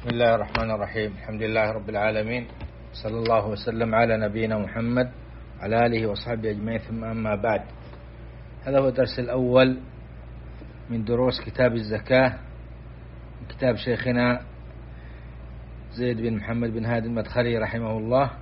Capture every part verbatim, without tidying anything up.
بسم الله الرحمن الرحيم. الحمد لله رب العالمين، صلى الله وسلم على نبينا محمد وعلى آله وصحبه أجمعين، ثم أما بعد. هذا هو الدرس الأول من دروس كتاب الزكاة من كتاب شيخنا زيد بن محمد بن هادي المدخلي رحمه الله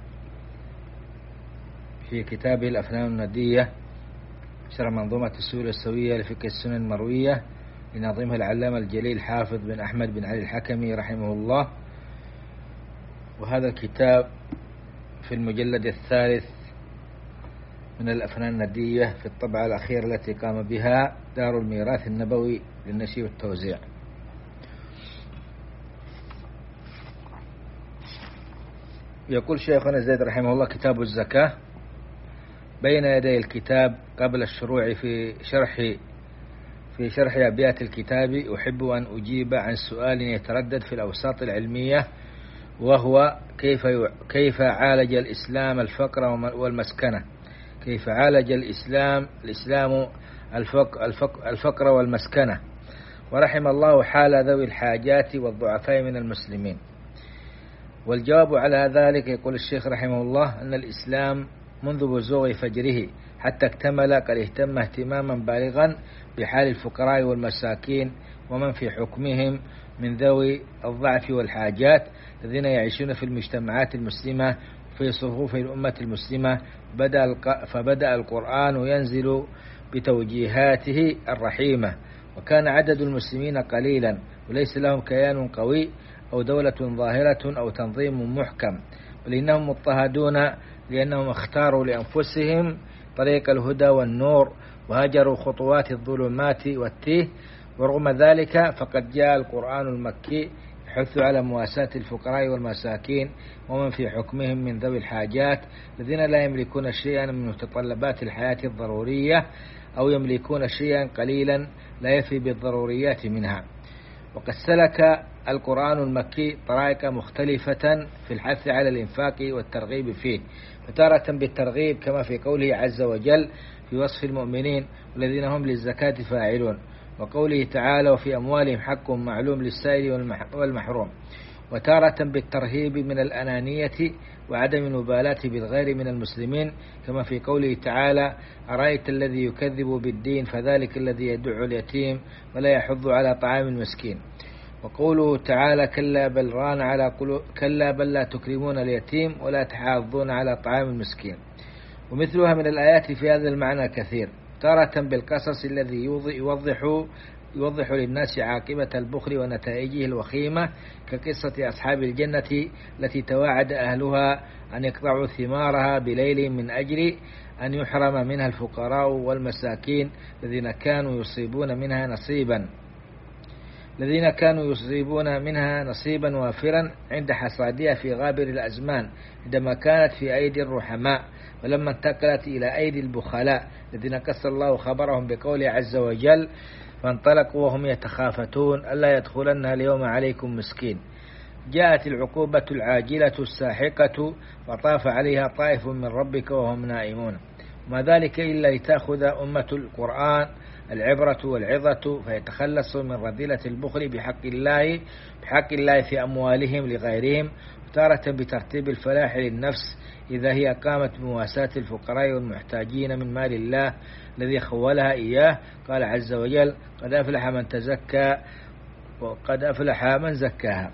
في كتابه الأفنان الندية شرح منظومة السؤال السوية لفقه السنن المروية لنظيمها العلامة الجليل حافظ بن أحمد بن علي الحكمي رحمه الله. وهذا الكتاب في المجلد الثالث من الأفنان الندية في الطبعة الأخيرة التي قام بها دار الميراث النبوي للنشر والتوزيع. يقول شيخنا زيد رحمه الله: كتاب الزكاة. بين يدي الكتاب قبل الشروع في شرح في شرح أبيات الكتاب أحب أن أجيب عن سؤال يتردد في الأوساط العلمية، وهو كيف كيف عالج الإسلام الفقر والمسكنة كيف عالج الإسلام الإسلام الفقر, الفقر, الفقر والمسكنة ورحم الله حال ذوي الحاجات والضعفاء من المسلمين. والجواب على ذلك يقول الشيخ رحمه الله أن الإسلام منذ بزوغ فجره حتى اكتمل قد اهتم اهتماما بالغا بحال الفقراء والمساكين ومن في حكمهم من ذوي الضعف والحاجات الذين يعيشون في المجتمعات المسلمة في صفوف الأمة المسلمة. بدأ فبدأ القرآن ينزل بتوجيهاته الرحيمة، وكان عدد المسلمين قليلا وليس لهم كيان قوي أو دولة ظاهرة أو تنظيم محكم، بل إنهم مضطهدون لأنهم اختاروا لأنفسهم طريق الهدى والنور وهجروا خطوات الظلمات والتيه. ورغم ذلك فقد جاء القرآن المكي يحث على مواساة الفقراء والمساكين ومن في حكمهم من ذوي الحاجات الذين لا يملكون شيئا من متطلبات الحياة الضرورية أو يملكون شيئا قليلا لا يفي بالضروريات منها. وقد سلك القرآن المكي طرائق مختلفة في الحث على الإنفاق والترغيب فيه، فتارة بالترغيب كما في قوله عز وجل في وصف المؤمنين والذين هم للزكاة فاعلون، وقوله تعالى وفي أموالهم حق معلوم للسائل والمحروم، وتارة بالترهيب من الأنانية وعدم المبالاة بالغير من المسلمين كما في قوله تعالى أرأيت الذي يكذب بالدين فذلك الذي يدع اليتيم ولا يحض على طعام المسكين. وقوله تعالى كلا بل ران على قلوب كلا بل لا تكرمون اليتيم ولا تحاضون على طعام المسكين. ومثلها من الآيات في هذا المعنى كثير، تارة بالقصص الذي يوضح يوضح للناس عاقبة البخل ونتائجه الوخيمة كقصة أصحاب الجنة التي تواعد أهلها أن يقطعوا ثمارها بليل من أجل أن يحرم منها الفقراء والمساكين الذين كانوا يصيبون منها نصيبا الذين كانوا يصيبون منها نصيبا وافرا عند حصادها في غابر الأزمان عندما كانت في أيدي الرحماء، ولما انتقلت إلى أيدي البخلاء الذين قص الله خبرهم بقوله عز وجل فانطلقوا وهم يتخافتون ألا يدخلنها اليوم عليكم مسكين. جاءت العقوبة العاجلة الساحقة وطاف عليها طائف من ربك وهم نائمون، وما ذلك إلا لتأخذ أمة القرآن العبرة والعظة فيتخلصوا من رذيلة البخل بحق الله بحق الله في أموالهم لغيرهم، تارة بترتيب الفلاح للنفس إذا هي قامت بمواساة الفقراء والمحتاجين من مال الله الذي خولها إياه. قال عز وجل قد أفلح من تزكى وقد أفلح من زكاها.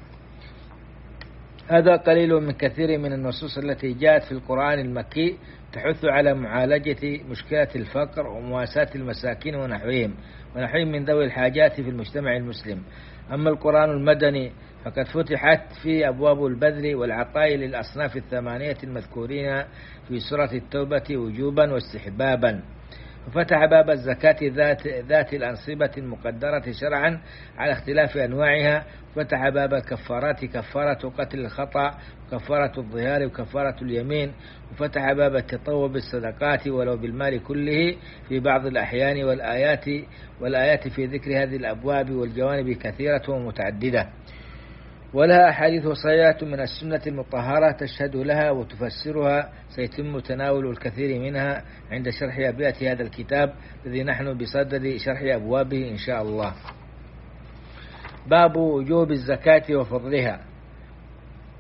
هذا قليل من كثير من النصوص التي جاءت في القرآن المكي تحث على معالجة مشكلة الفقر ومواساة المساكين ونحوهم ونحوهم من ذوي الحاجات في المجتمع المسلم. أما القرآن المدني فقد فتحت في أبواب البذل والعطاء للأصناف الثمانية المذكورين في سورة التوبة وجوبا واستحبابا، وفتح باب الزكاة ذات, ذات الأنصبة المقدرة شرعا على اختلاف أنواعها، فتح باب الكفارات كفارة قتل الخطأ وكفارة الظهار وكفارة اليمين، وفتح باب التطوع بالصدقات ولو بالمال كله في بعض الأحيان، والآيات, والآيات في ذكر هذه الأبواب والجوانب كثيرة ومتعددة، ولها أحاديث صحيحة من السنة المطهرة تشهد لها وتفسرها. سيتم تناول الكثير منها عند شرح أبيات هذا الكتاب الذي نحن بصدد شرح أبوابه إن شاء الله. باب وجوب الزكاة وفضلها.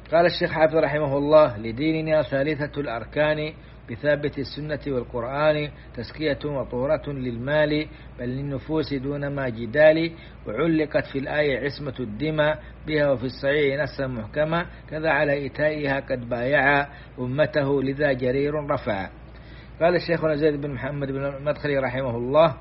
قال الشيخ حافظ رحمه الله: لديننا ثالثة الأركان بثابت السنة والقرآن تزكية وطهرة للمال بل للنفوس دون ما جدال، وعلقت في الآية عصمة الدماء بها وفي الصحيح نصا محكما، كذا على إيتائها قد بايع أمته لذا جرير رفع. قال الشيخ زيد بن محمد بن المدخلي رحمه الله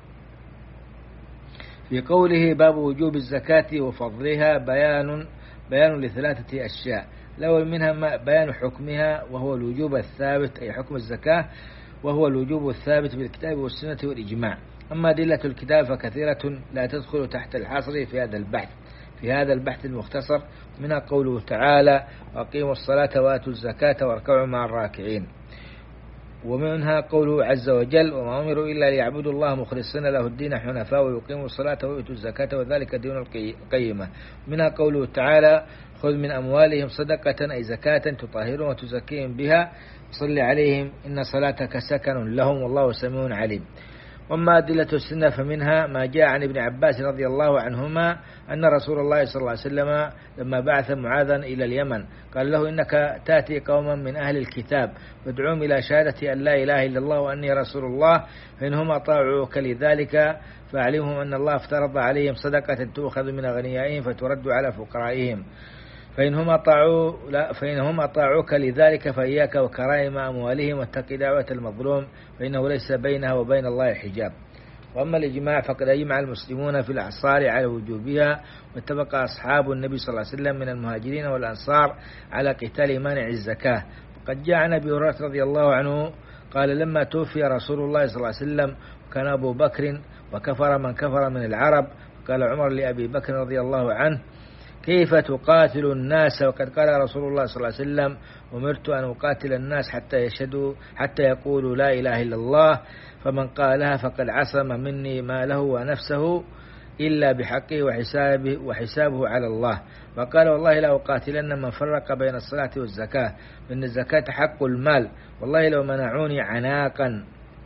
في قوله: باب وجوب الزكاة وفضلها بيان بيان لثلاثة أشياء. الأول منها بيان حكمها وهو الوجوب الثابت، أي حكم الزكاة، وهو الوجوب الثابت بالكتاب والسنة والإجماع. أما أدلة الكتاب فكثيرة لا تدخل تحت الحصر في هذا البحث في هذا البحث المختصر، منها قوله تعالى: وأقيموا الصلاة وآتوا الزكاة واركعوا مع الراكعين. ومنها قوله عز وجل: وما أمروا إلا ليعبدوا الله مخلصين له الدين حنفاء ويقيموا الصلاة ويؤتوا الزكاة وذلك دين القيمة. منها قوله تعالى: خذ من أموالهم صدقة أي زكاة تطهرهم وتزكيهم بها صل عليهم إن صلاتك سكن لهم والله سميع عليم. وأما أدلة السنة فمنها ما جاء عن ابن عباس رضي الله عنهما أن رسول الله صلى الله عليه وسلم لما بعث معاذا إلى اليمن قال له: إنك تأتي قوما من أهل الكتاب فادعوهم إلى شهادة أن لا إله إلا الله وأني رسول الله، فإنهم أطاعوك لذلك فأعلمهم أن الله افترض عليهم صدقة تؤخذ من أغنيائهم فترد على فقرائهم، فإنهم أطاعوا لا فإنهم أطاعوك لذلك فإياك وكرائم أموالهم واتق دعوة المظلوم فإنه ليس بينها وبين الله حجاب. وأما الإجماع فقد أجمع المسلمون في الأعصار على وجوبها، واتفق أصحاب النبي صلى الله عليه وسلم من المهاجرين والأنصار على قتال مانع الزكاة. وقد جاء عن أبي هريرة رضي الله عنه قال: لما توفي رسول الله صلى الله عليه وسلم وكان أبو بكر وكفر من كفر من العرب، قال عمر لأبي بكر رضي الله عنه: كيف تقاتل الناس وقد قال رسول الله صلى الله عليه وسلم: أمرت أن أقاتل الناس حتى يشهدوا حتى يقولوا لا إله إلا الله، فمن قالها فقد عصم مني ماله ونفسه إلا بحقه وحسابه, وحسابه على الله. وقال: والله لا أقاتلن من فرق بين الصلاة والزكاة، فإن الزكاة حق المال، والله لو منعوني عناقا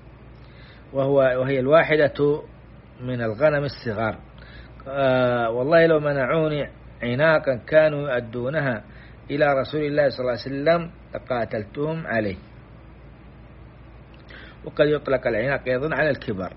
وهو وهي الواحدة من الغنم الصغار، آه والله لو منعوني عناقا كانوا يؤدونها إلى رسول الله صلى الله عليه وسلم لقاتلتهم عليه. وقد يطلق العناق أيضا على الكبر.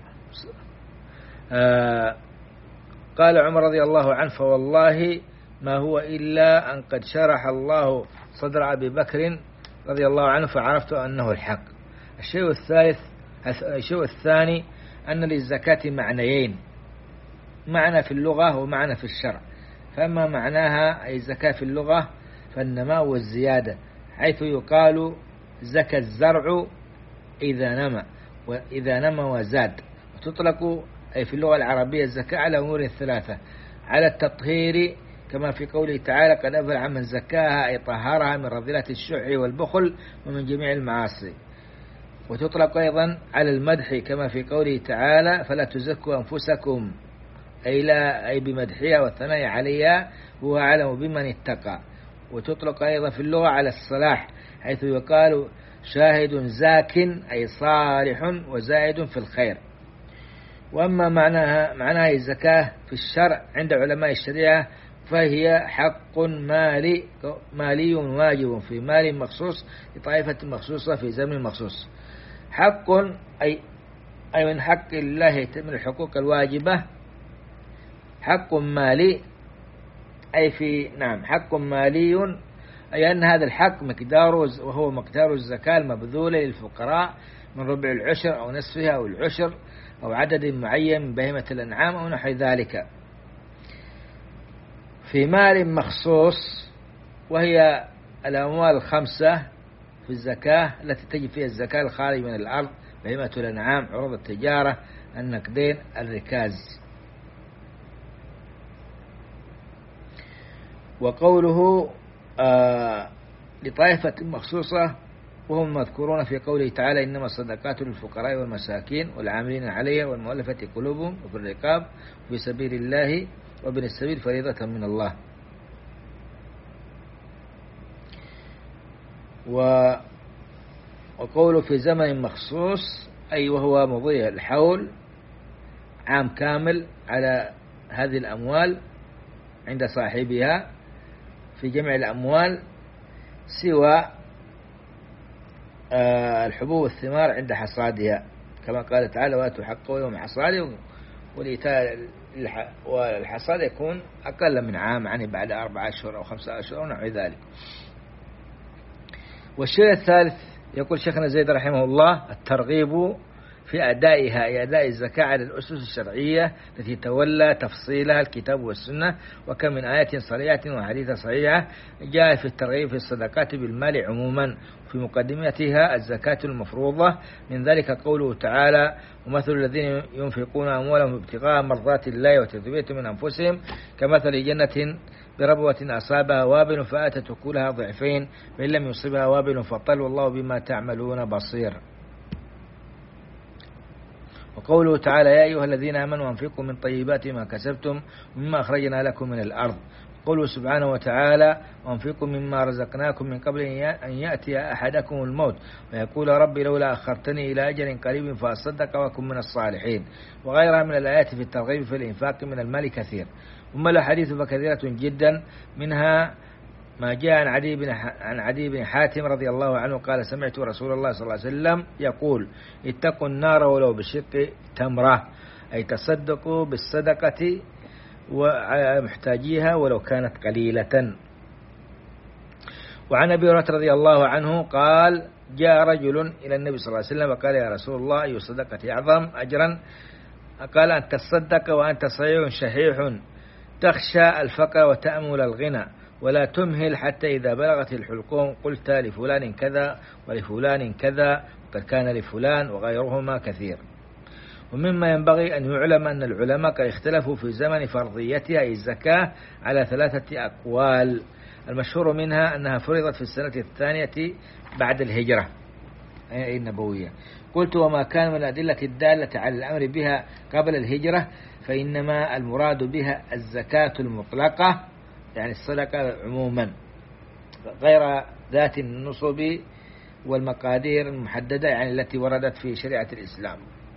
آه قال عمر رضي الله عنه: فوالله ما هو إلا أن قد شرح الله صدر أبي بكر رضي الله عنه فعرفت أنه الحق. الشيء الثالث الشيء الثاني أن للزكاة معنيين: معنى في اللغة ومعنى في الشرع. فأما معناها أي الزكاة في اللغة فالنماء والزيادة، حيث يقال زكى الزرع إذا نمى وإذا نمى وزاد. وتطلق أي في اللغة العربية الزكاة على أمور ثلاثة: على التطهير كما في قوله تعالى: قد أفلح من زكاها أي طهرها من رذيلة الشح والبخل ومن جميع المعاصي. وتطلق أيضا على المدح كما في قوله تعالى: فلا تزكوا أنفسكم أي لا أي بمدحها والثناء عليها هو أعلم بمن اتقى. وتطلق أيضا في اللغة على الصلاح، حيث يقال شاهد زاك أي صالح وزائد في الخير. وأما معناها معناها الزكاة في الشرع عند علماء الشريعة فهي حق مالي مالي واجب في مال مخصوص لطائفة مخصوصة في زمن مخصوص. حق أي أي من حق الله من الحقوق الواجبة. حق مالي أي في نعم حق مالي أي أن هذا الحق مقداره وهو مقدار الزكاة المبذولة للفقراء من ربع العشر أو نصفها أو العشر أو عدد معين من بهيمة الأنعام أو نحو ذلك في مال مخصوص، وهي الأموال الخمسة في الزكاة التي تجب فيها الزكاة الخارج من الأرض: بهيمة الأنعام، عروض التجارة، النقدين، الركاز. وقوله آه لطائفة مخصوصة وهم مذكورون في قوله تعالى: إنما الصدقات للفقراء والمساكين والعاملين عليها والمؤلفة قلوبهم وفي الرقاب وفي سبيل الله وابن السبيل فريضة من الله. وقوله في زمن مخصوص أي وهو مضي الحول عام كامل على هذه الأموال عند صاحبها في جمع الأموال سوى الحبوب والثمار عند حصادها، كما قال تعالى وآتوا حقه يوم حصاده، والإيتاء والحصاد يكون أقل من عام، يعني بعد أربعة أشهر أو خمسة أشهر ونحو ذلك. والشيء الثالث يقول شيخنا زيد رحمه الله الترغيب في أدائها، أي أداء الزكاة على الأسس الشرعية التي تولى تفصيلها الكتاب والسنة، وكم من آية صريحة وحديثة صحيحة جاء في الترغيب في الصدقات بالمال عموما، في مقدمتها الزكاة المفروضة، من ذلك قوله تعالى ومثل الذين ينفقون أموالهم ابتغاء مرضات الله وتثبيتا من أنفسهم كمثل جنة بربوة أصابها وابل فآتت أكلها ضعفين فإن لم يصبها وابل فطل والله بما تعملون بصير. وقوله تعالى يا أيها الذين آمنوا أنفقوا من طيبات ما كسبتم مما أخرجنا لكم من الأرض. قوله سبحانه وتعالى وأنفقوا مما رزقناكم من قبل أن يأتي أحدكم الموت ويقول ربي لولا أخرتني إلى أجل قريب فأصدق وأكن من الصالحين، وغيرها من الآيات في الترغيب في الإنفاق من المال كثير. أما الأحاديث فكثيرة جدا، منها ما جاء عن عدي بن عن عدي بن حاتم رضي الله عنه قال سمعت رسول الله صلى الله عليه وسلم يقول اتقوا النار ولو بشق تمرة، أي تصدقوا بالصدقة ومحتاجيها ولو كانت قليلة. وعن أبي هريرة رضي الله عنه قال جاء رجل إلى النبي صلى الله عليه وسلم وقال يا رسول الله أي الصدقة أعظم أجرا؟ قال أن تصدق وأنت صحيح شحيح تخشى الفقر وتأمل الغنى ولا تمهل حتى إذا بلغت الحلقوم قلت لفلان كذا ولفلان كذا وقد كان لفلان وغيرهما كثير. ومما ينبغي أن يعلم أن العلماء قد اختلفوا في زمن فرضيتها أي الزكاة على ثلاثة أقوال، المشهور منها أنها فرضت في السنة الثانية بعد الهجرة أي النبوية. قلت وما كان من الأدلة الدالة على الأمر بها قبل الهجرة فإنما المراد بها الزكاة المطلقة، يعني الصدقة عموما غير ذات النصب والمقادير المحددة، يعني التي وردت في شريعة الإسلام.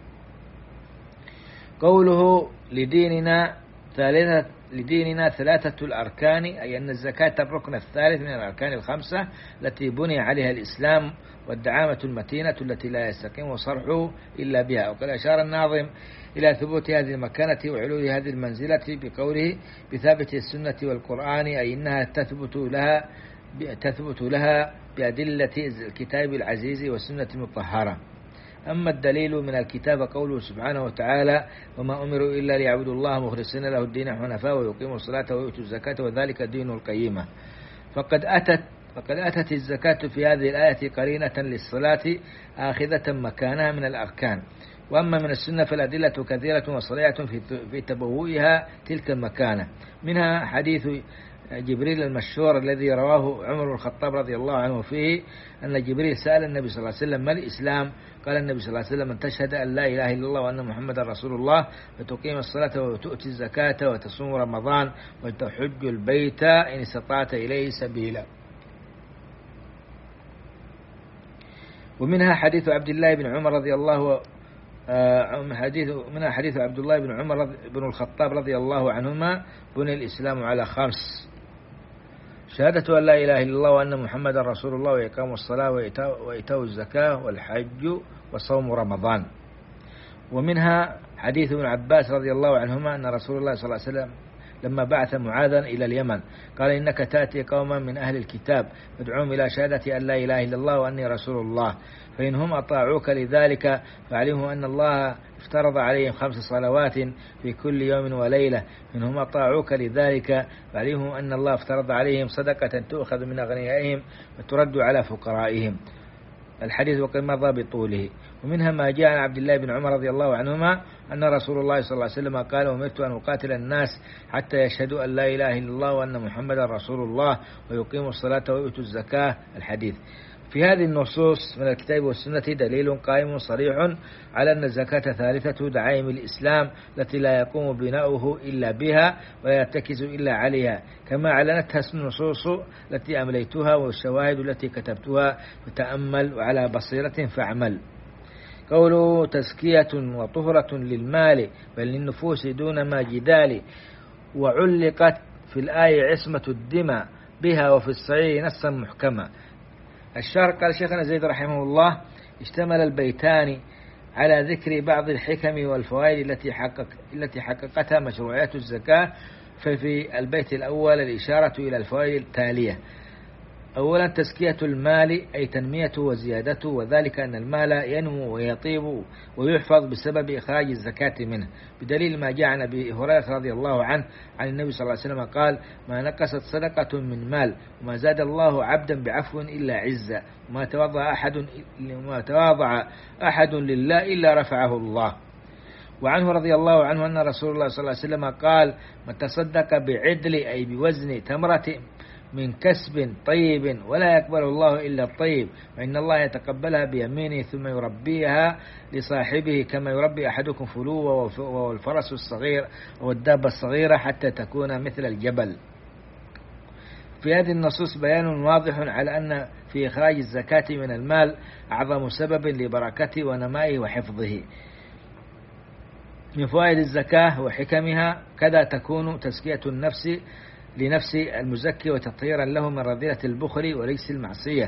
قوله لديننا ثالثة لديننا ثلاثة الأركان، أي أن الزكاة الركن الثالث من الأركان الخمسة التي بني عليها الإسلام والدعامة المتينة التي لا يستقيم صرحه إلا بها. وقد أشار الناظم إلى ثبوت هذه المكانة وعلو هذه المنزلة بقوله بثابت السنة والقرآن، أي إنها تثبت لها تثبت لها بأدلة الكتاب العزيز والسنة المطهرة. أما الدليل من الكتاب قوله سبحانه وتعالى وما أمروا إلا ليعبدوا الله مخلصين له الدين حنفاء ويقيموا الصلاة ويؤتوا الزكاة وذلك الدين القيمة. فقد أتت فقد أتت الزكاة في هذه الآية قرينة للصلاة آخذة مكانها من الأركان. وأما من السنة فالأدلة كثيرة وصريحة في تبوئها تلك المكانة، منها حديث جبريل المشهور الذي رواه عمر بن الخطاب رضي الله عنه فيه أن جبريل سأل النبي صلى الله عليه وسلم ما الإسلام؟ قال النبي صلى الله عليه وسلم أن تشهد أن لا إله إلا الله وأن محمدا رسول الله وتقيم الصلاة وتؤتي الزكاة وتصوم رمضان وتحج البيت إن استطعت إليه سبيلا. ومنها حديث عبد الله بن عمر رضي الله آه حديث منها حديث عبد الله بن عمر بن الخطاب رضي الله عنهما بني الإسلام على خمس: شهادة أن لا إله إلا الله وأن محمدا رسول الله وإقام الصلاة وإيتاء الزكاة والحج وصوم رمضان. ومنها حديث ابن عباس رضي الله عنهما أن رسول الله صلى الله عليه وسلم لما بعث معاذا إلى اليمن قال إنك تأتي قوما من أهل الكتاب فادعوهم إلى شهادة أن لا إله إلا الله وأني رسول الله، فإنهم أطاعوك لذلك فعلموا أن الله افترض عليهم خمس صلوات في كل يوم وليلة، إنهم أطاعوك لذلك فعلموا أن الله افترض عليهم صدقة تؤخذ من أغنيائهم وترد على فقرائهم. الحديث وقد مضى بطوله. ومنها ما جاء عن عبد الله بن عمر رضي الله عنهما أن رسول الله صلى الله عليه وسلم قال أمرت أن أقاتل الناس حتى يشهدوا أن لا إله إلا الله وأن محمدا رسول الله ويقيموا الصلاة ويؤتوا الزكاة. الحديث. في هذه النصوص من الكتاب والسنة دليل قائم صريح على أن الزكاة ثالثة دعائم الإسلام التي لا يقوم بناؤه إلا بها ولا يرتكز إلا عليها، كما أعلنتها النصوص التي أمليتها والشواهد التي كتبتها، فتأمل وعلى بصيرة فاعمل. قوله تزكية وطهرة للمال بل للنفوس دون ما جدال، وعلقت في الآية عصمة الدماء بها وفي الصحيح نصا محكما. الشرح قال شيخنا زيد رحمه الله اشتمل البيتان على ذكر بعض الحكم والفوائد التي حقق التي حققتها مشروعية الزكاة. ففي البيت الأول الإشارة إلى الفوائد التالية: أولا تزكية المال أي تنميته وزيادته، وذلك أن المال ينمو ويطيب ويحفظ بسبب إخراج الزكاة منه، بدليل ما جاء عن أبي هريرة رضي الله عنه عن النبي صلى الله عليه وسلم قال: ما نقصت صدقة من مال وما زاد الله عبدا بعفو إلا عزا، وما تواضع أحد وما تواضع أحد لله إلا رفعه الله. وعنه رضي الله عنه أن رسول الله صلى الله عليه وسلم قال: من تصدق بعدل أي بوزن تمرة من كسب طيب ولا يقبل الله إلا الطيب، وإن الله يتقبلها بيمينه ثم يربيها لصاحبه كما يربي أحدكم فلوه والفرس الصغير والدابة الصغيرة حتى تكون مثل الجبل. في هذه النصوص بيان واضح على أن في إخراج الزكاة من المال أعظم سبب لبركته ونمائه وحفظه. من فوائد الزكاة وحكمها كذا تكون تزكية النفس لنفس المزكي وتطهيرا له من رذيلة البخل وليس المعصية،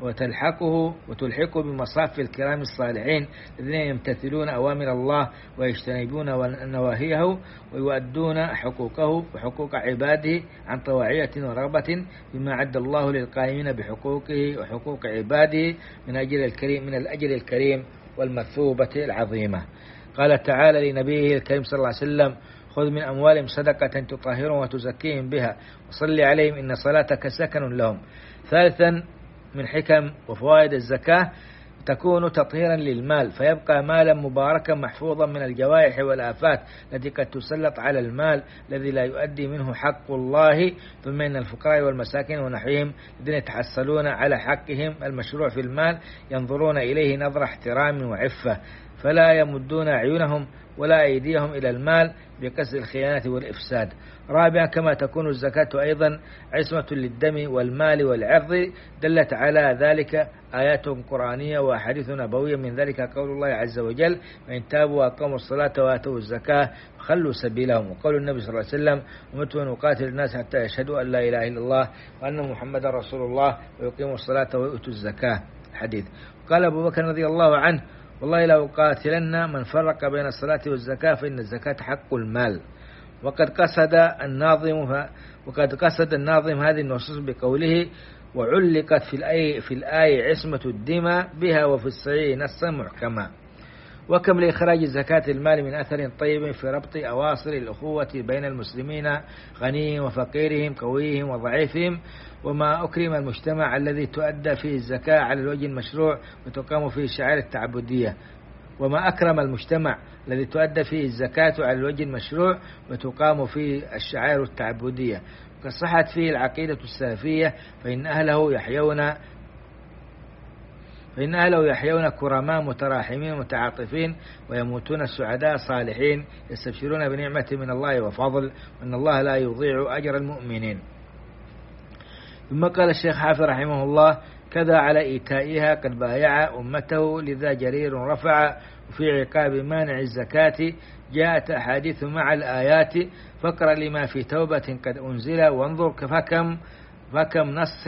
وتلحقه وتلحقه بمصاف الكرام الصالحين الذين يمتثلون أوامر الله ويجتنبون نواهيه ويؤدون حقوقه وحقوق عباده عن طواعية ورغبة بما عد الله للقائمين بحقوقه وحقوق عباده من أجل الكريم من الأجر الكريم والمثوبة العظيمة. قال تعالى لنبيه الكريم صلى الله عليه وسلم: خذ من أموالهم صدقة تطهرهم وتزكيهم بها وصل عليهم إن صلاتك سكن لهم. ثالثا من حكم وفوائد الزكاة تكون تطهيرا للمال، فيبقى مالا مباركا محفوظا من الجوائح والآفات التي قد تسلط على المال الذي لا يؤدي منه حق الله. ثم إن الفقراء والمساكين ونحوهم الذين يتحصلون على حقهم المشروع في المال ينظرون إليه نظر احترام وعفة، فلا يمدون أعينهم ولا أيديهم إلى المال بقصد الخيانة والإفساد. رابعا كما تكون الزكاة أيضا عصمة للدم والمال والعرض، دلت على ذلك آيات قرآنية وأحاديث نبوية، من ذلك قول الله عز وجل: وإن تابوا وأقاموا الصلاة وآتوا الزكاة فخلوا سبيلهم، وقول النبي صلى الله عليه وسلم: أمرت أن أقاتل الناس حتى يشهدوا أن لا إله إلا الله وأن محمدا رسول الله ويقيموا الصلاة ويؤتوا الزكاة. حديث. قال أبو بكر رضي الله عنه: والله لو قاتلن من فرق بين الصلاة والزكاة فإن الزكاة حق المال. وقد قصد الناظم وقد قصد الناظم هذه النصوص بقوله: وعلقت في الآية في الآية عصمة الدماء بها وفي الصحيح نصا محكما. وكم لإخراج زكاة المال من أثر طيب في ربط أواصر الأخوة بين المسلمين، غنيهم وفقيرهم، قويهم وضعيفهم، وما أكرم المجتمع الذي تؤدى فيه الزكاة على الوجه المشروع وتقام فيه الشعائر التعبدية وما أكرم المجتمع الذي تؤدى فيه الزكاة على الوجه المشروع وتقام فيه الشعائر التعبدية، وقد صحت فيه العقيدة السلفية، فإن أهله يحيون فإن أهله يحيون كرماء متراحمين متعاطفين ويموتون سعداء صالحين يستبشرون بنعمة من الله وفضل، وأن الله لا يضيع أجر المؤمنين. ثم قال الشيخ حافظ رحمه الله: كذا على إيتائها قد بايع أمته لذا جرير رفع، وفي عقاب مانع الزكاة جاءت أحاديث مع الآيات، فاقرأ لما في توبة قد أنزل وانظر فكم فكم نص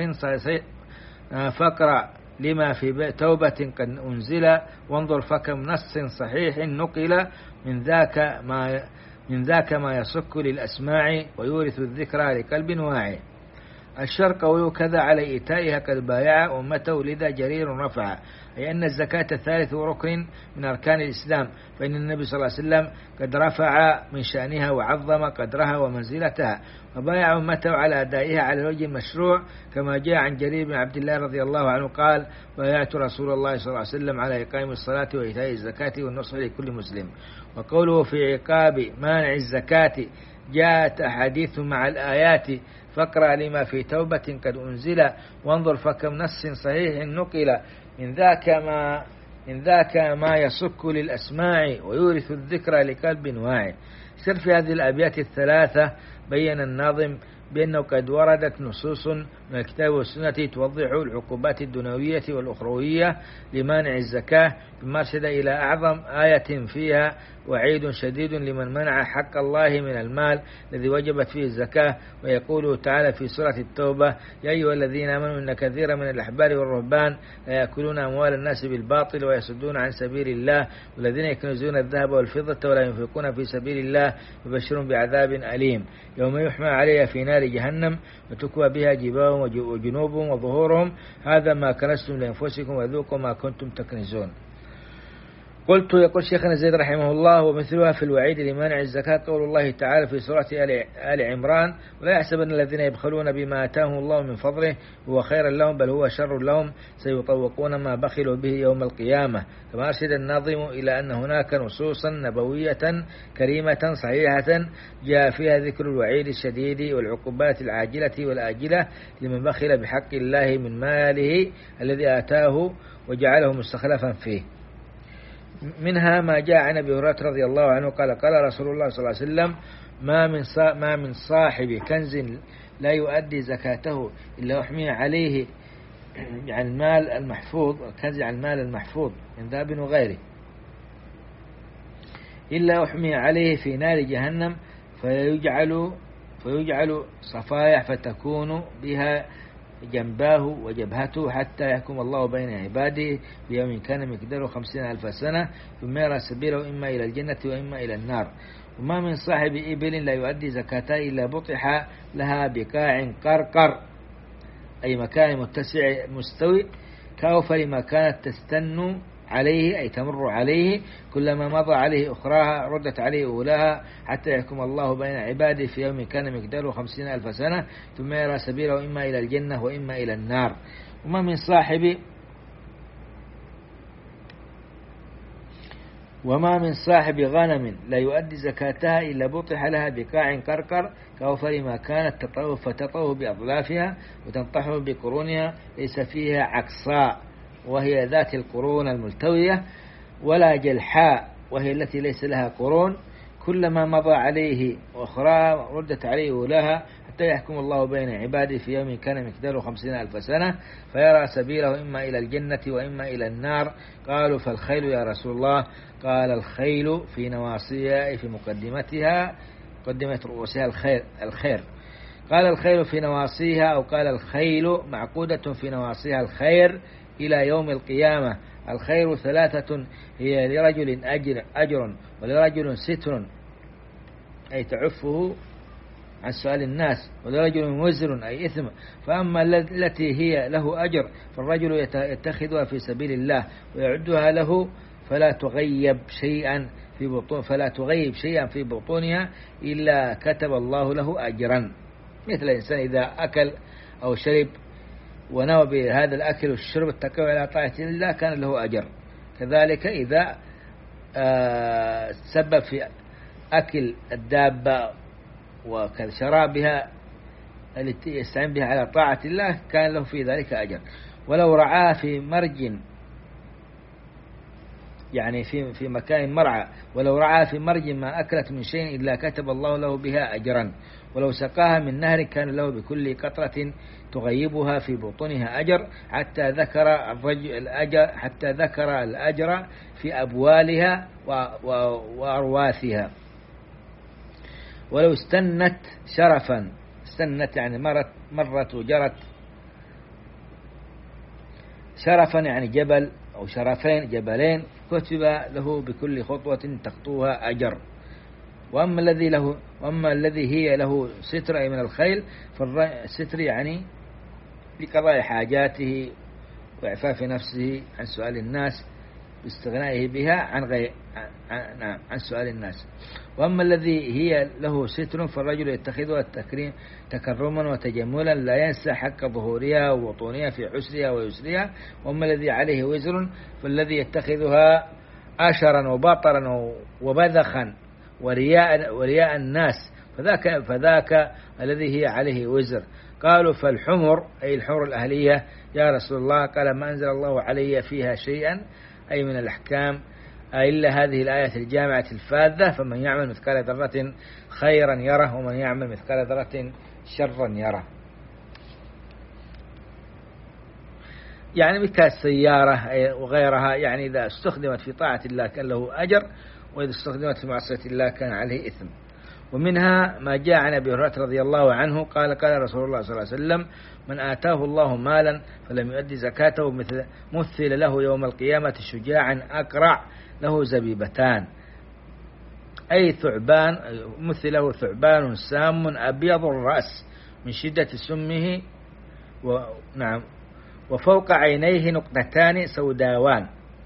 فاقرأ لما في توبة قد أنزل وانظر فكم نص صحيح نقل من ذاك ما من ذاك ما يصك للأسماع ويورث الذكرى لقلب واعي. الشرق وكذا على إيتائها قد بايع أمته لذا جرير رفع، أي أن الزكاة ثالث ركن من أركان الإسلام، فإن النبي صلى الله عليه وسلم قد رفع من شأنها وعظم قدرها ومنزلتها، وبايع أمته على أدائها على الوجه المشروع، كما جاء عن جرير بن عبد الله رضي الله عنه قال: بايعت رسول الله صلى الله عليه وسلم على إقام الصلاة وإيتاء الزكاة والنصح لكل مسلم. وقوله في عقاب مانع الزكاة جاءت أحاديث مع الآيات، فاقرأ لما في توبة قد أنزل وانظر فكم نص صحيح نقل من ذاك ما من ذاك ما يصك للأسماع ويورث الذكرى لقلب واعي. سر في هذه الأبيات الثلاثة بين الناظم بأنه قد وردت نصوص من الكتاب والسنة توضح العقوبات الدنيوية والأخروية لمانع الزكاة، بما أرشد إلى أعظم آية فيها وعيد شديد لمن منع حق الله من المال الذي وجبت فيه الزكاة. ويقول تعالى في سورة التوبة: يا أيها الذين آمنوا إن كثيرا من الأحبار والرهبان لا يأكلون أموال الناس بالباطل ويصدون عن سبيل الله والذين يكنزون الذهب والفضة ولا ينفقون في سبيل الله فبشرهم بعذاب أليم يوم يحمى عليها في نار جهنم وتكوى بها جباههم وجنوبهم وظهورهم هذا ما كنزتم لأنفسكم وذوقوا ما كنتم تكنزون. قلت يقول شيخنا زيد رحمه الله: ومثلها في الوعيد لمانع الزكاة قول الله تعالى في سورة آل عمران: ولا يحسبن الذين يبخلون بما آتاهم الله من فضله هو خيرا لهم بل هو شر لهم سيطوقون ما بخلوا به يوم القيامة. كما أرشد الناظم إلى أن هناك نصوصا نبوية كريمة صحيحة جاء فيها ذكر الوعيد الشديد والعقوبات العاجلة والآجلة لمن بخل بحق الله من ماله الذي آتاه وجعله مستخلفا فيه. منها ما جاء عن أبي هريرة رضي الله عنه قال: قال رسول الله صلى الله عليه وسلم: ما من ما من صاحب كنز لا يؤدي زكاته إلا أحمي عليه عن المال المحفوظ، كنز عن المال المحفوظ من ذهب وغيره، إلا أحمي عليه في نار جهنم فيجعل فيجعل صفائح فتكون بها جنباه وجبهته حتى يحكم الله بين عباده في يوم كان مقداره خمسين ألف سنة ثم يرى سبيله إما إلى الجنة وإما إلى النار. وما من صاحب إبل لا يؤدي زكاته إلا بطح لها بقاع قرقر، أي مكان متسع مستوي، كأوفر ما كانت تستن عليه أي تمر عليه، كلما مضى عليه أخراها ردت عليه أولاها حتى يحكم الله بين عباده في يوم كان مقداره خمسين ألف سنة ثم يرى سبيله إما إلى الجنة وإما إلى النار. وما من صاحب وما من صاحب غنم لا يؤدي زكاتها إلا بطح لها بقاع كركر كأوفر ما كانت تطوف فتطوه بأضلافها وتنطحه بقرونها، ليس فيها عكصاء وهي ذات القرون الملتوية، ولا جلحاء وهي التي ليس لها قرون، كلما مضى عليه وأخرى ردت عليه أولاها حتى يحكم الله بين عباده في يوم كان مقداره خمسين ألف سنة فيرى سبيله إما إلى الجنة وإما إلى النار. قالوا: فالخيل يا رسول الله؟ قال: الخيل في نواصيها في مقدمتها مقدمة رؤوسها الخير الخير قال: الخيل في نواصيها، أو قال: الخيل معقودة في نواصيها الخير إلى يوم القيامة. الخير ثلاثة: هي لرجل أجر, أجر ولرجل ستر أي تعفه عن سؤال الناس، ولرجل وزر أي إثم. فأما التي هي له أجر فالرجل يتخذها في سبيل الله ويعدها له فلا تغيب شيئا في بطون فلا تغيب شيئا في بطونها إلا كتب الله له أجرا. مثل الإنسان إذا أكل أو شرب ونوى بهذا الأكل والشرب التقوى على طاعة الله كان له أجر. كذلك إذا سبب في أكل الدابة وشرابها التي يستعين بها على طاعة الله كان له في ذلك أجر. ولو رعاه في مرج، يعني في في مكان مرعى، ولو رعاه في مرج ما أكلت من شيء إلا كتب الله له بها أجرا. ولو سقاها من نهر كان له بكل قطرة تغيبها في بطونها أجر، حتى ذكر الرجل الأجر حتى ذكر الأجر في أبوالها وأرواثها. ولو استنت شرفا، استنت يعني مرت مرت وجرت، شرفا يعني جبل أو شرفين جبلين، كتب له بكل خطوة تخطوها أجر. وأما الذي له وأما الذي هي له ستر أي من الخيل، فالستر يعني لقضاء حاجاته وإعفاف نفسه عن سؤال الناس باستغنائه بها عن غير عن, عن, عن سؤال الناس. وأما الذي هي له ستر فالرجل يتخذها التكريم تكرما وتجملا لا ينسى حق ظهورها وبطونها في عسرها ويسرها. وأما الذي عليه وزر فالذي يتخذها أشرا وبطرا وبذخا ورياء, ورياء الناس فذاك, فذاك الذي هي عليه وزر. قالوا: فالحمر أي الحمر الأهلية يا رسول الله؟ قال: ما أنزل الله علي فيها شيئا أي من الأحكام إلا هذه الآية الجامعة الفاذة، فمن يعمل مثقال ذرة خيرا يره ومن يعمل مثقال ذرة شرا يره. يعني مثل السيارة وغيرها، يعني إذا استخدمت في طاعة الله كان له أجر، وإذا استخدمت في معصية الله كان عليه إثم. ومنها ما جاء عن أبي هريرة رضي الله عنه قال قال رسول الله صلى الله عليه وسلم من آتاه الله مالا فلم يؤدي زكاته مثل, مثل له يوم القيامة شجاعا أقرع له زبيبتان، أي ثعبان، مثله ثعبان سام أبيض الرأس من شدة سمه، ونعم وفوق عينيه نقطتان سوداوان،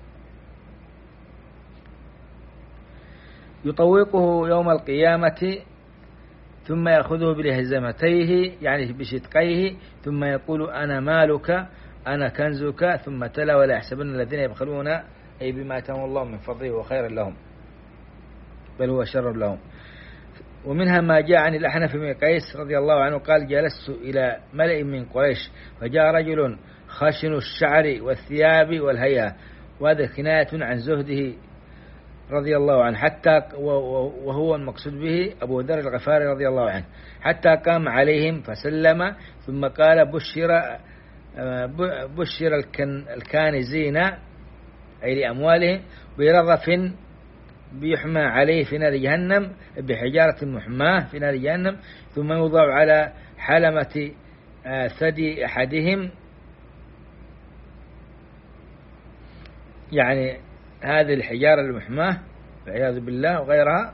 يطوقه يوم القيامة ثم يأخذه بلهزمتيه يعني بشدقيه ثم يقول أنا مالك أنا كنزك، ثم تلا ولا يحسبن الذين يبخلون أي بما آتاهم الله من فضله وخيرا لهم بل هو شر لهم. ومنها ما جاء عن الأحنف بن قيس رضي الله عنه قال جلست إلى ملئ من قريش فجاء رجل خشن الشعر والثياب والهيئة، وهذا كناية عن زهده رضي الله عنه، حتى وهو المقصود به أبو ذر الغفاري رضي الله عنه، حتى قام عليهم فسلم ثم قال بشر بشر الكانزين أي لأموالهم برغف بيحمى عليه في نار جهنم بحجارة محماة في نار جهنم، ثم يوضع على حلمة ثدي أحدهم، يعني هذه الحجارة المحماة والعياذ بالله وغيرها،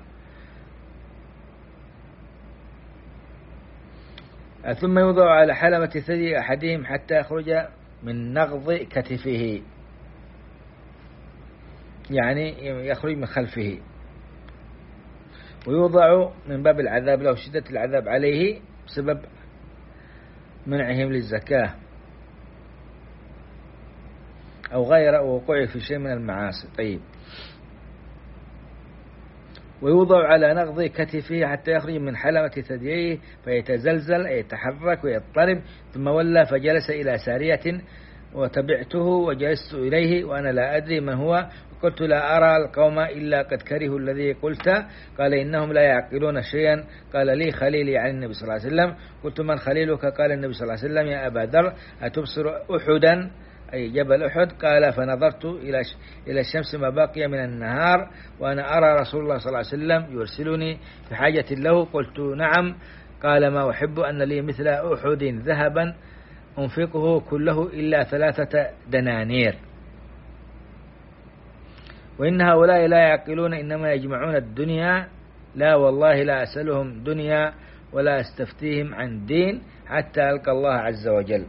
ثم يوضع على حلمة ثدي أحدهم حتى يخرج من نغض كتفه، يعني يخرج من خلفه، ويوضع من باب العذاب له شدة العذاب عليه بسبب منعهم للزكاة أو غير وقوعه في شيء من المعاصي. طيب، ويوضع على نغض كتفه حتى يخرج من حلمة ثدييه فيتزلزل أي يتحرك ويضطرب، ثم ولى فجلس إلى سارية وتبعته وجلست إليه وأنا لا أدري من هو، قلت لا أرى القوم إلا قد كرهوا الذي قلت، قال إنهم لا يعقلون شيئا، قال لي خليلي عن النبي صلى الله عليه وسلم، قلت من خليلك؟ قال النبي صلى الله عليه وسلم يا أبا ذر أتبصر أحدا أي جبل أحد؟ قال فنظرت إلى الشمس ما بقي من النهار وأنا أرى رسول الله صلى الله عليه وسلم يرسلني في حاجة له، قلت نعم، قال ما أحب أن لي مثل أحد ذهبا أنفقه كله إلا ثلاثة دنانير، وإن هؤلاء لا يعقلون إنما يجمعون الدنيا، لا والله لا أسألهم دنيا ولا أستفتيهم عن دين حتى ألقى الله عز وجل.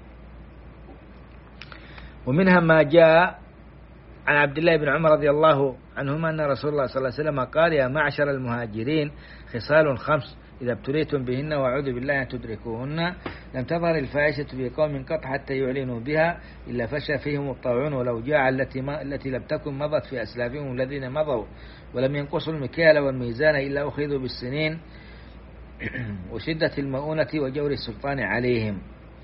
ومنها ما جاء عن عبد الله بن عمر رضي الله عنهما أن رسول الله صلى الله عليه وسلم قال يا معشر المهاجرين خصال خمس إذا ابتليتم بهن وأعوذ بالله أن تدركوهن، لم تظهر الفاحشة في قوم قط حتى يعلنوا بها إلا فشى فيهم الطاعون ولو جاع التي, التي لم تكن مضت في أسلافهم الذين مضوا، ولم ينقصوا المكيال والميزان إلا أخذوا بالسنين وشدة المؤونة وجور السلطان عليهم.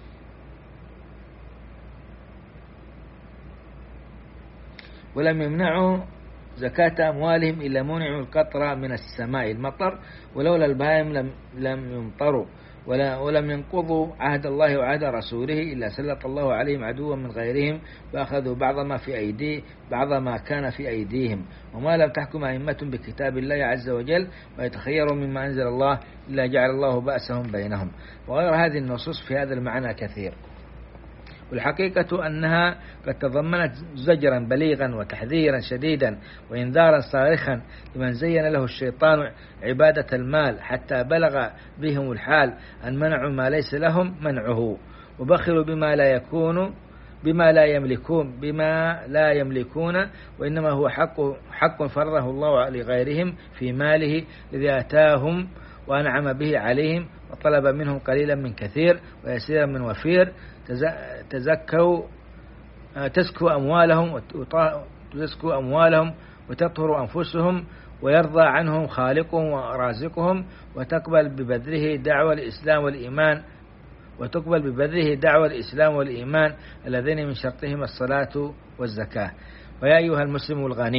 ولم يمنعوا زكاة أموالهم إلا منعوا القطر من السماء المطر، ولولا البهائم لم, لم يمطروا، ولا ولم ينقضوا عهد الله وعهد رسوله إلا سلط الله عليهم عدوا من غيرهم فأخذوا بعض ما في أيديه بعض ما كان في أيديهم، وما لم تحكم أئمة بكتاب الله عز وجل ويتخيروا مما أنزل الله إلا جعل الله بأسهم بينهم. وغير هذه النصوص في هذا المعنى كثير، والحقيقة أنها قد تضمنت زجرا بليغا وتحذيرا شديدا وإنذارا صارخا لمن زين له الشيطان عبادة المال حتى بلغ بهم الحال أن منعوا ما ليس لهم منعه، وبخلوا بما لا يكون بما لا يملكون بما لا يملكون وإنما هو حق حق فرضه الله لغيرهم في ماله الذي آتاهم وأنعم به عليهم، وطلب منهم قليلا من كثير ويسيرا من وفير، تزكوا تزكوا أموالهم وتزكوا أموالهم وتطهر أنفسهم ويرضى عنهم خالقهم ورازقهم، وتقبل ببذله دعوة الإسلام والإيمان وتقبل ببذله دعوة الإسلام والإيمان الذين من شرطهم الصلاة والزكاة. ويا أيها المسلم الغني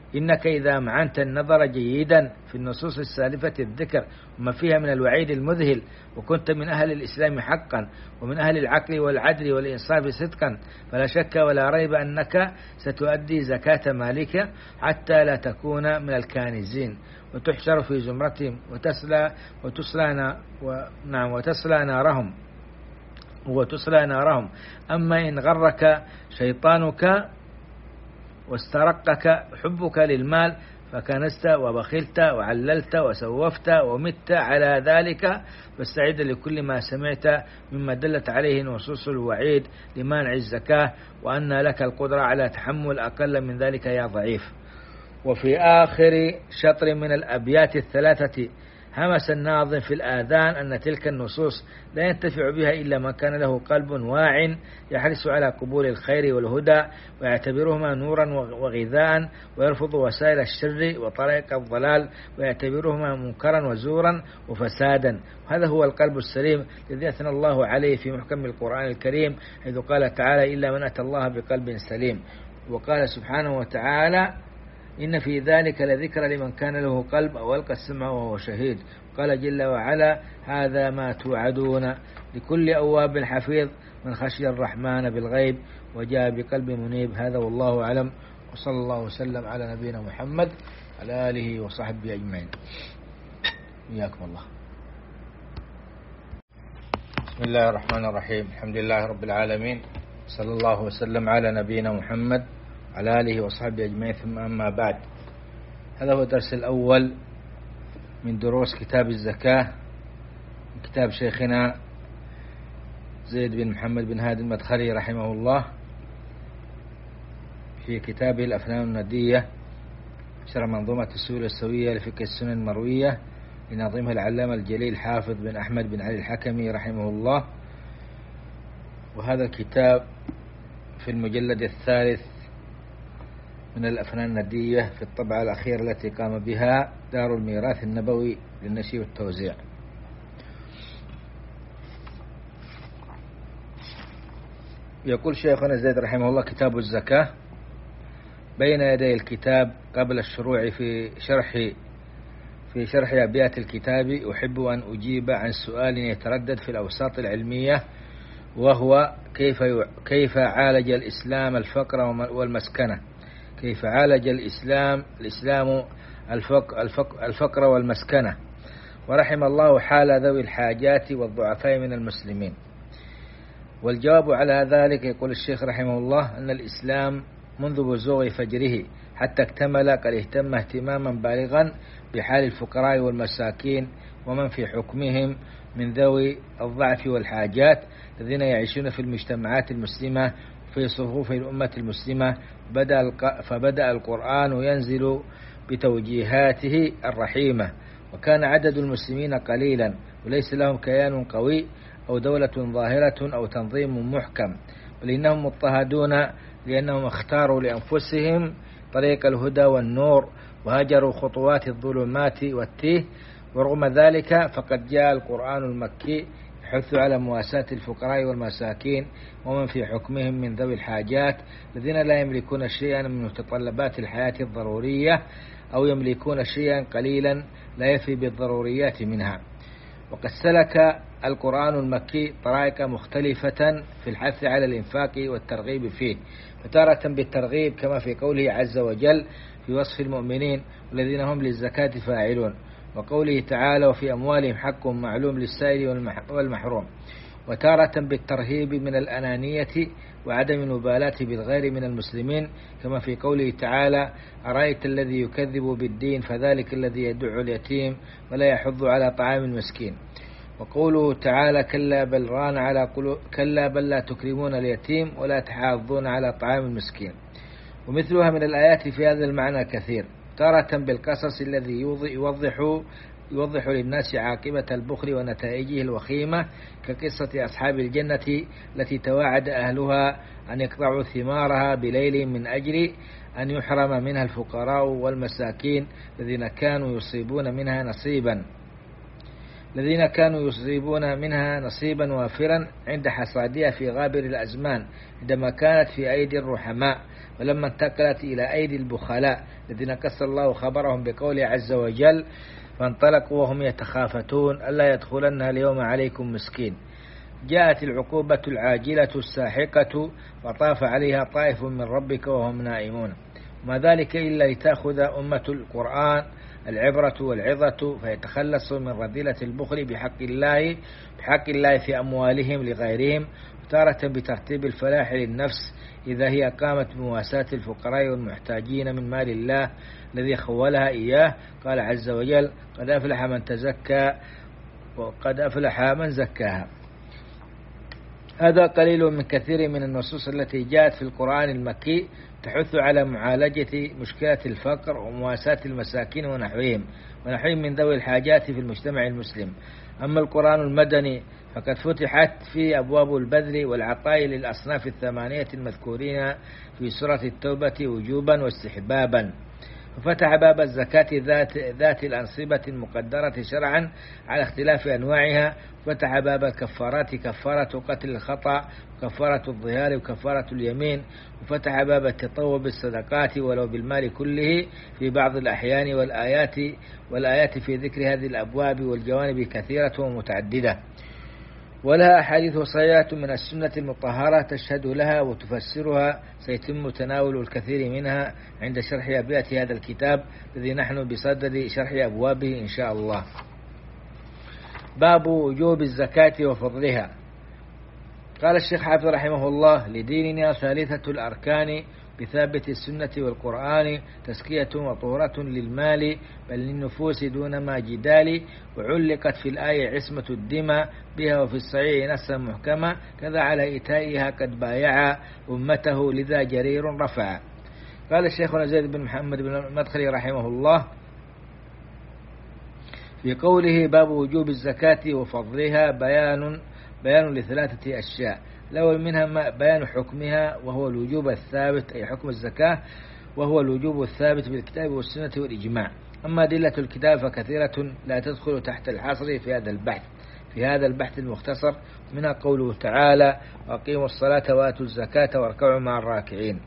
إنك إذا معنت النظر جيدا في النصوص السالفة الذكر وما فيها من الوعيد المذهل، وكنت من أهل الإسلام حقا ومن أهل العقل والعدل والإنصاف صدقا، فلا شك ولا ريب أنك ستؤدي زكاة مالك حتى لا تكون من الكانزين وتحشر في زمرتهم وتسلى وتصلى نعم وتصلى نارهم وتصلى نارهم. أما إن غرك شيطانك واسترقك حبك للمال فكنست وبخلت وعللت وسوفت ومت على ذلك، فاستعد لكل ما سمعت مما دلت عليه نصوص الوعيد لمانع الزكاة، وأن لك القدرة على تحمل أقل من ذلك يا ضعيف. وفي آخر شطر من الأبيات الثلاثة همس الناظم في الآذان أن تلك النصوص لا ينتفع بها إلا من كان له قلب واع يحرص على قبول الخير والهدى ويعتبرهما نورا وغذاء، ويرفض وسائل الشر وطريق الضلال ويعتبرهما منكرا وزورا وفسادا. وهذا هو القلب السليم الذي أثنى الله عليه في محكم القرآن الكريم، حيث قال تعالى: إلا من أتى الله بقلب سليم. وقال سبحانه وتعالى: إن في ذلك لذكرى لمن كان له قلب أو ألقى السمع وهو شهيد. قال جل وعلا: هذا ما توعدون لكل أواب حفيظ من خشي الرحمن بالغيب وجاء بقلب منيب. هذا والله أعلم، وصلى الله وسلم على نبينا محمد على آله وصحبه أجمعين. إياكم الله. بسم الله الرحمن الرحيم. الحمد لله رب العالمين، صلى الله وسلم على نبينا محمد على آله وصحبه أجمعين. ثم أما بعد، هذا هو الدرس الأول من دروس كتاب الزكاة، كتاب شيخنا زيد بن محمد بن هادي المدخلي رحمه الله، في كتابه الأفنان الندية شرح منظومة السبل السوية لفقه السنن المروية لناظمها العلامة الجليل حافظ بن أحمد بن علي الحكمي رحمه الله. وهذا الكتاب في المجلد الثالث من الأفنان الندية في الطبعة الأخيرة التي قام بها دار الميراث النبوي للنشر والتوزيع. يقول شيخنا زيد رحمه الله: كتاب الزكاة. بين يدي الكتاب قبل الشروع في شرح في شرح أبيات الكتاب أحب أن أجيب عن سؤال يتردد في الأوساط العلمية، وهو كيف كيف عالج الإسلام الفقر والمسكنة كيف عالج الإسلام الإسلام الفقر, الفقر, الفقر والمسكنة، ورحم الله حال ذوي الحاجات والضعفاء من المسلمين. والجواب على ذلك يقول الشيخ رحمه الله أن الإسلام منذ بزوغ فجره حتى اكتمل قد اهتم اهتماما بالغا بحال الفقراء والمساكين ومن في حكمهم من ذوي الضعف والحاجات الذين يعيشون في المجتمعات المسلمة في صفوف الأمة المسلمة. بدأ فبدأ القرآن ينزل بتوجيهاته الرحيمة، وكان عدد المسلمين قليلا وليس لهم كيان قوي أو دولة ظاهرة أو تنظيم محكم، بل إنهم مضطهدون لأنهم اختاروا لأنفسهم طريق الهدى والنور وهجروا خطوات الظلمات والتيه. ورغم ذلك فقد جاء القرآن المكي يحث على مواساة الفقراء والمساكين ومن في حكمهم من ذوي الحاجات الذين لا يملكون شيئا من متطلبات الحياة الضرورية أو يملكون شيئا قليلا لا يفي بالضروريات منها. وقد سلك القرآن المكي طرائق مختلفة في الحث على الإنفاق والترغيب فيه، فتارة بالترغيب كما في قوله عز وجل في وصف المؤمنين والذين هم للزكاة فاعلون، وقوله تعالى وفي أموالهم حق معلوم للسائل والمحروم، وتارة بالترهيب من الأنانية وعدم المبالاة بالغير من المسلمين كما في قوله تعالى أرأيت الذي يكذب بالدين فذلك الذي يدع اليتيم ولا يحض على طعام المسكين، وقوله تعالى كلا بل ران على قلوب كلا بل لا تكرمون اليتيم ولا تحاضون على طعام المسكين. ومثلها من الآيات في هذا المعنى كثير، تارة بالقصص الذي يوضح يوضح للناس عاقبة البخل ونتائجه الوخيمة كقصة أصحاب الجنة التي تواعد أهلها أن يقطعوا ثمارها بليل من أجل أن يحرم منها الفقراء والمساكين الذين كانوا يصيبون منها نصيبا الذين كانوا يصيبون منها نصيبا وافرا عند حصادها في غابر الأزمان عندما كانت في أيدي الرحماء، ولما انتقلت إلى أيدي البخلاء الذين قص الله خبرهم بقوله عز وجل فانطلقوا وهم يتخافتون ألا يدخلنها اليوم عليكم مسكين. جاءت العقوبة العاجلة الساحقة فطاف عليها طائف من ربك وهم نائمون، وما ذلك إلا لتأخذ أمة القرآن العبرة والعظة فيتخلصوا من رذيلة البخل بحق الله بحق الله في أموالهم لغيرهم، تارة بترتيب الفلاح للنفس إذا هي قامت بمواساة الفقراء والمحتاجين من مال الله الذي خولها إياه. قال عز وجل قد أفلح من تزكى وقد أفلح من زكاها. هذا قليل من كثير من النصوص التي جاءت في القرآن المكي تحث على معالجة مشكلة الفقر ومواساة المساكين ونحوهم ونحوهم من ذوي الحاجات في المجتمع المسلم. أما القرآن المدني فقد فتحت فيه أبواب البذل والعطاء للأصناف الثمانية المذكورين في سورة التوبة وجوبا واستحبابا، وفتح باب الزكاة ذات, ذات الأنصبة المقدرة شرعا على اختلاف أنواعها، فتح باب الكفارات كفارة قتل الخطأ وكفارة الظهار وكفارة اليمين، وفتح باب التطوع بالصدقات ولو بالمال كله في بعض الأحيان، والآيات, والآيات في ذكر هذه الأبواب والجوانب كثيرة ومتعددة، ولها أحاديث صحيحة من السنة المطهرة تشهد لها وتفسرها. سيتم تناول الكثير منها عند شرح أبيات هذا الكتاب الذي نحن بصدد شرح أبوابه إن شاء الله. باب وجوب الزكاة وفضلها. قال الشيخ حافظ رحمه الله لديننا ثالثة الأركان بثابت السنة والقرآن تزكية وطهرة للمال بل للنفوس دون ما جدال، وعلقت في الآية عصمة الدماء بها وفي الصحيح نصا محكما كذا على إيتائها قد بايع أمته لذا جرير رفع. قال الشيخ زيد بن محمد بن المدخلي رحمه الله في قوله باب وجوب الزكاة وفضلها بيان بيان لثلاثة أشياء. الأول منها بيان حكمها وهو الوجوب الثابت أي حكم الزكاة، وهو الوجوب الثابت بالكتاب والسنة والإجماع. أما أدلة الكتاب فكثيرة لا تدخل تحت الحصر في هذا البحث في هذا البحث المختصر، منها قوله تعالى وأقيموا الصلاة وآتوا الزكاة واركعوا مع الراكعين،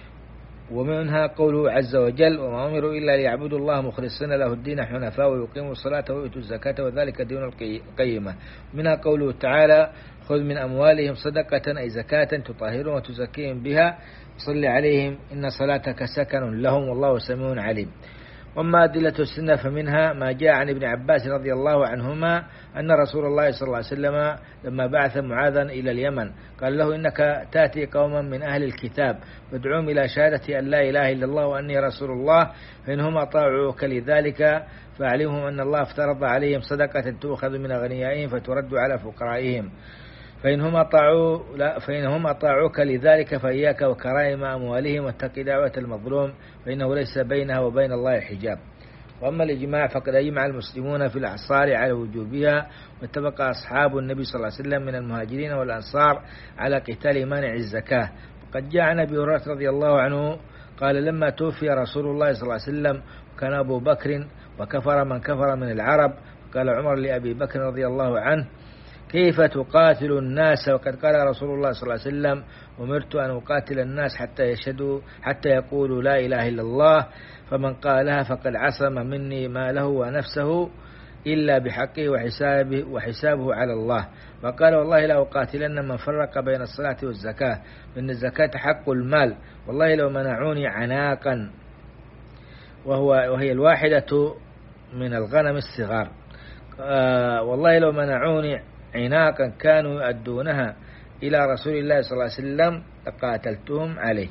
ومنها قوله عز وجل وما أمروا إلا ليعبدوا الله مخلصين له الدين حنفاء ويقيموا الصلاة ويؤتوا الزكاة وذلك دين القيمة. منها قوله تعالى خذ من أموالهم صدقة أي زكاة تطهرهم وتزكيهم بها صل عليهم إن صلاتك سكن لهم والله سميع عليم. وأما أدلة السنة فمنها ما جاء عن ابن عباس رضي الله عنهما أن رسول الله صلى الله عليه وسلم لما بعث معاذا إلى اليمن قال له إنك تأتي قوما من أهل الكتاب فادعوهم إلى شهادة أن لا إله إلا الله وأني رسول الله، فإنهم أطاعوك لذلك فأعلمهم أن الله افترض عليهم صدقة تؤخذ من أغنيائهم فترد على فقرائهم، فإنهم أطاعوا لا فإنهم أطاعوك لذلك فإياك وكرائم أموالهم واتق دعوة المظلوم فإنه ليس بينها وبين الله حجاب. وأما الإجماع فقد أجمع المسلمون في الأعصار على وجوبها، واتفق أصحاب النبي صلى الله عليه وسلم من المهاجرين والأنصار على قتال مانع الزكاة. وقد جاء عن أبي هريرة رضي الله عنه قال لما توفي رسول الله صلى الله عليه وسلم كان أبو بكر وكفر من كفر من العرب، قال عمر لأبي بكر رضي الله عنه كيف تقاتل الناس وقد قال رسول الله صلى الله عليه وسلم أمرت أن أقاتل الناس حتى يشهدوا حتى يقولوا لا إله إلا الله، فمن قالها فقد عصم مني ماله ونفسه إلا بحقه وحسابه, وحسابه على الله. وقال والله لا أقاتلن من فرق بين الصلاة والزكاة فإن الزكاة حق المال، والله لو منعوني عناقا وهو وهي الواحدة من الغنم الصغار آه والله لو منعوني عناقا كانوا يؤدونها إلى رسول الله صلى الله عليه وسلم لقاتلتهم عليه.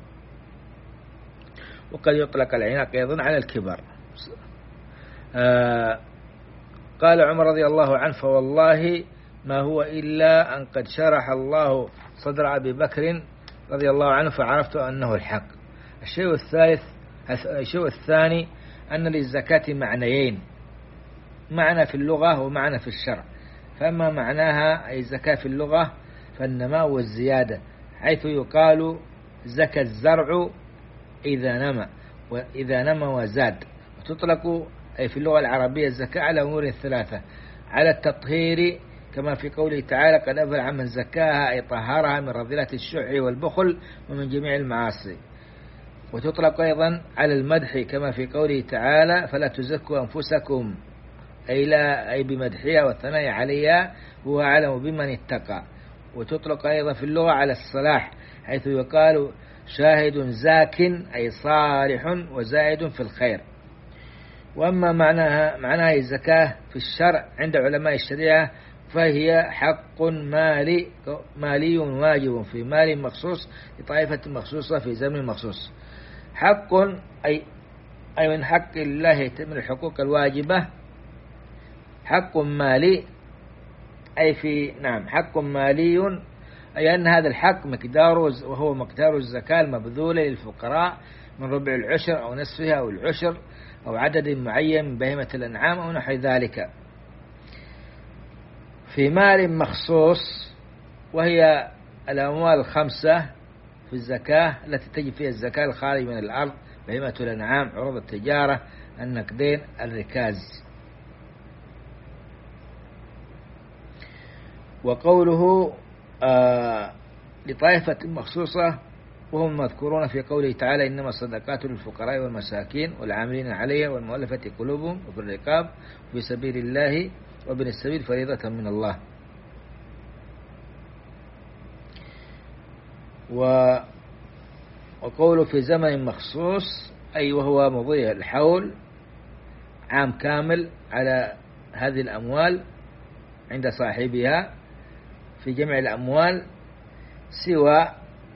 وقد يطلق العناق أيضا على الكبر. آه قال عمر رضي الله عنه فوالله ما هو إلا أن قد شرح الله صدر أبي بكر رضي الله عنه فعرفت أنه الحق. الشيء الثالث الشيء الثاني أن للزكاة معنيين، معنى في اللغة ومعنى في الشرع. فأما معناها أي الزكاة في اللغة فالنماء والزيادة، حيث يقال زكى الزرع إذا نمى وإذا نمى وزاد، وتطلق أي في اللغة العربية الزكاة على أمور ثلاثة على التطهير كما في قوله تعالى قد أفلح من زكاها أي طهرها من رذيلة الشح والبخل ومن جميع المعاصي. وتطلق أيضا على المدح كما في قوله تعالى فلا تزكوا أنفسكم أي لا أي بمدحها والثناء عليها هو أعلم بمن اتقى. وتطلق أيضا في اللغة على الصلاح حيث يقال شاهد زاك أي صالح وزائد في الخير. وأما معناها معناها الزكاة في الشرع عند علماء الشريعة فهي حق مالي مالي واجب في مال مخصوص لطائفة مخصوصة في زمن مخصوص. حق أي أي من حق الله من الحقوق الواجبة. حق مالي أي في نعم حق مالي أي أن هذا الحق مقداره وهو مقدار الزكاة المبذولة للفقراء من ربع العشر أو نصفها أو العشر أو عدد معين من بهيمة الأنعام أو نحو ذلك في مال مخصوص، وهي الأموال الخمسة في الزكاة التي تجب فيها الزكاة الخارج من الأرض بهيمة الأنعام عروض التجارة النقدين الركاز. وقوله آه لطائفة مخصوصة وهم مذكورون في قوله تعالى إنما الصدقات للفقراء والمساكين والعاملين عليها والمؤلفة قلوبهم وفي الرقاب وفي سبيل الله وابن السبيل فريضة من الله. و وقوله في زمن مخصوص أي وهو مضي الحول عام كامل على هذه الأموال عند صاحبها في جمع الأموال سوى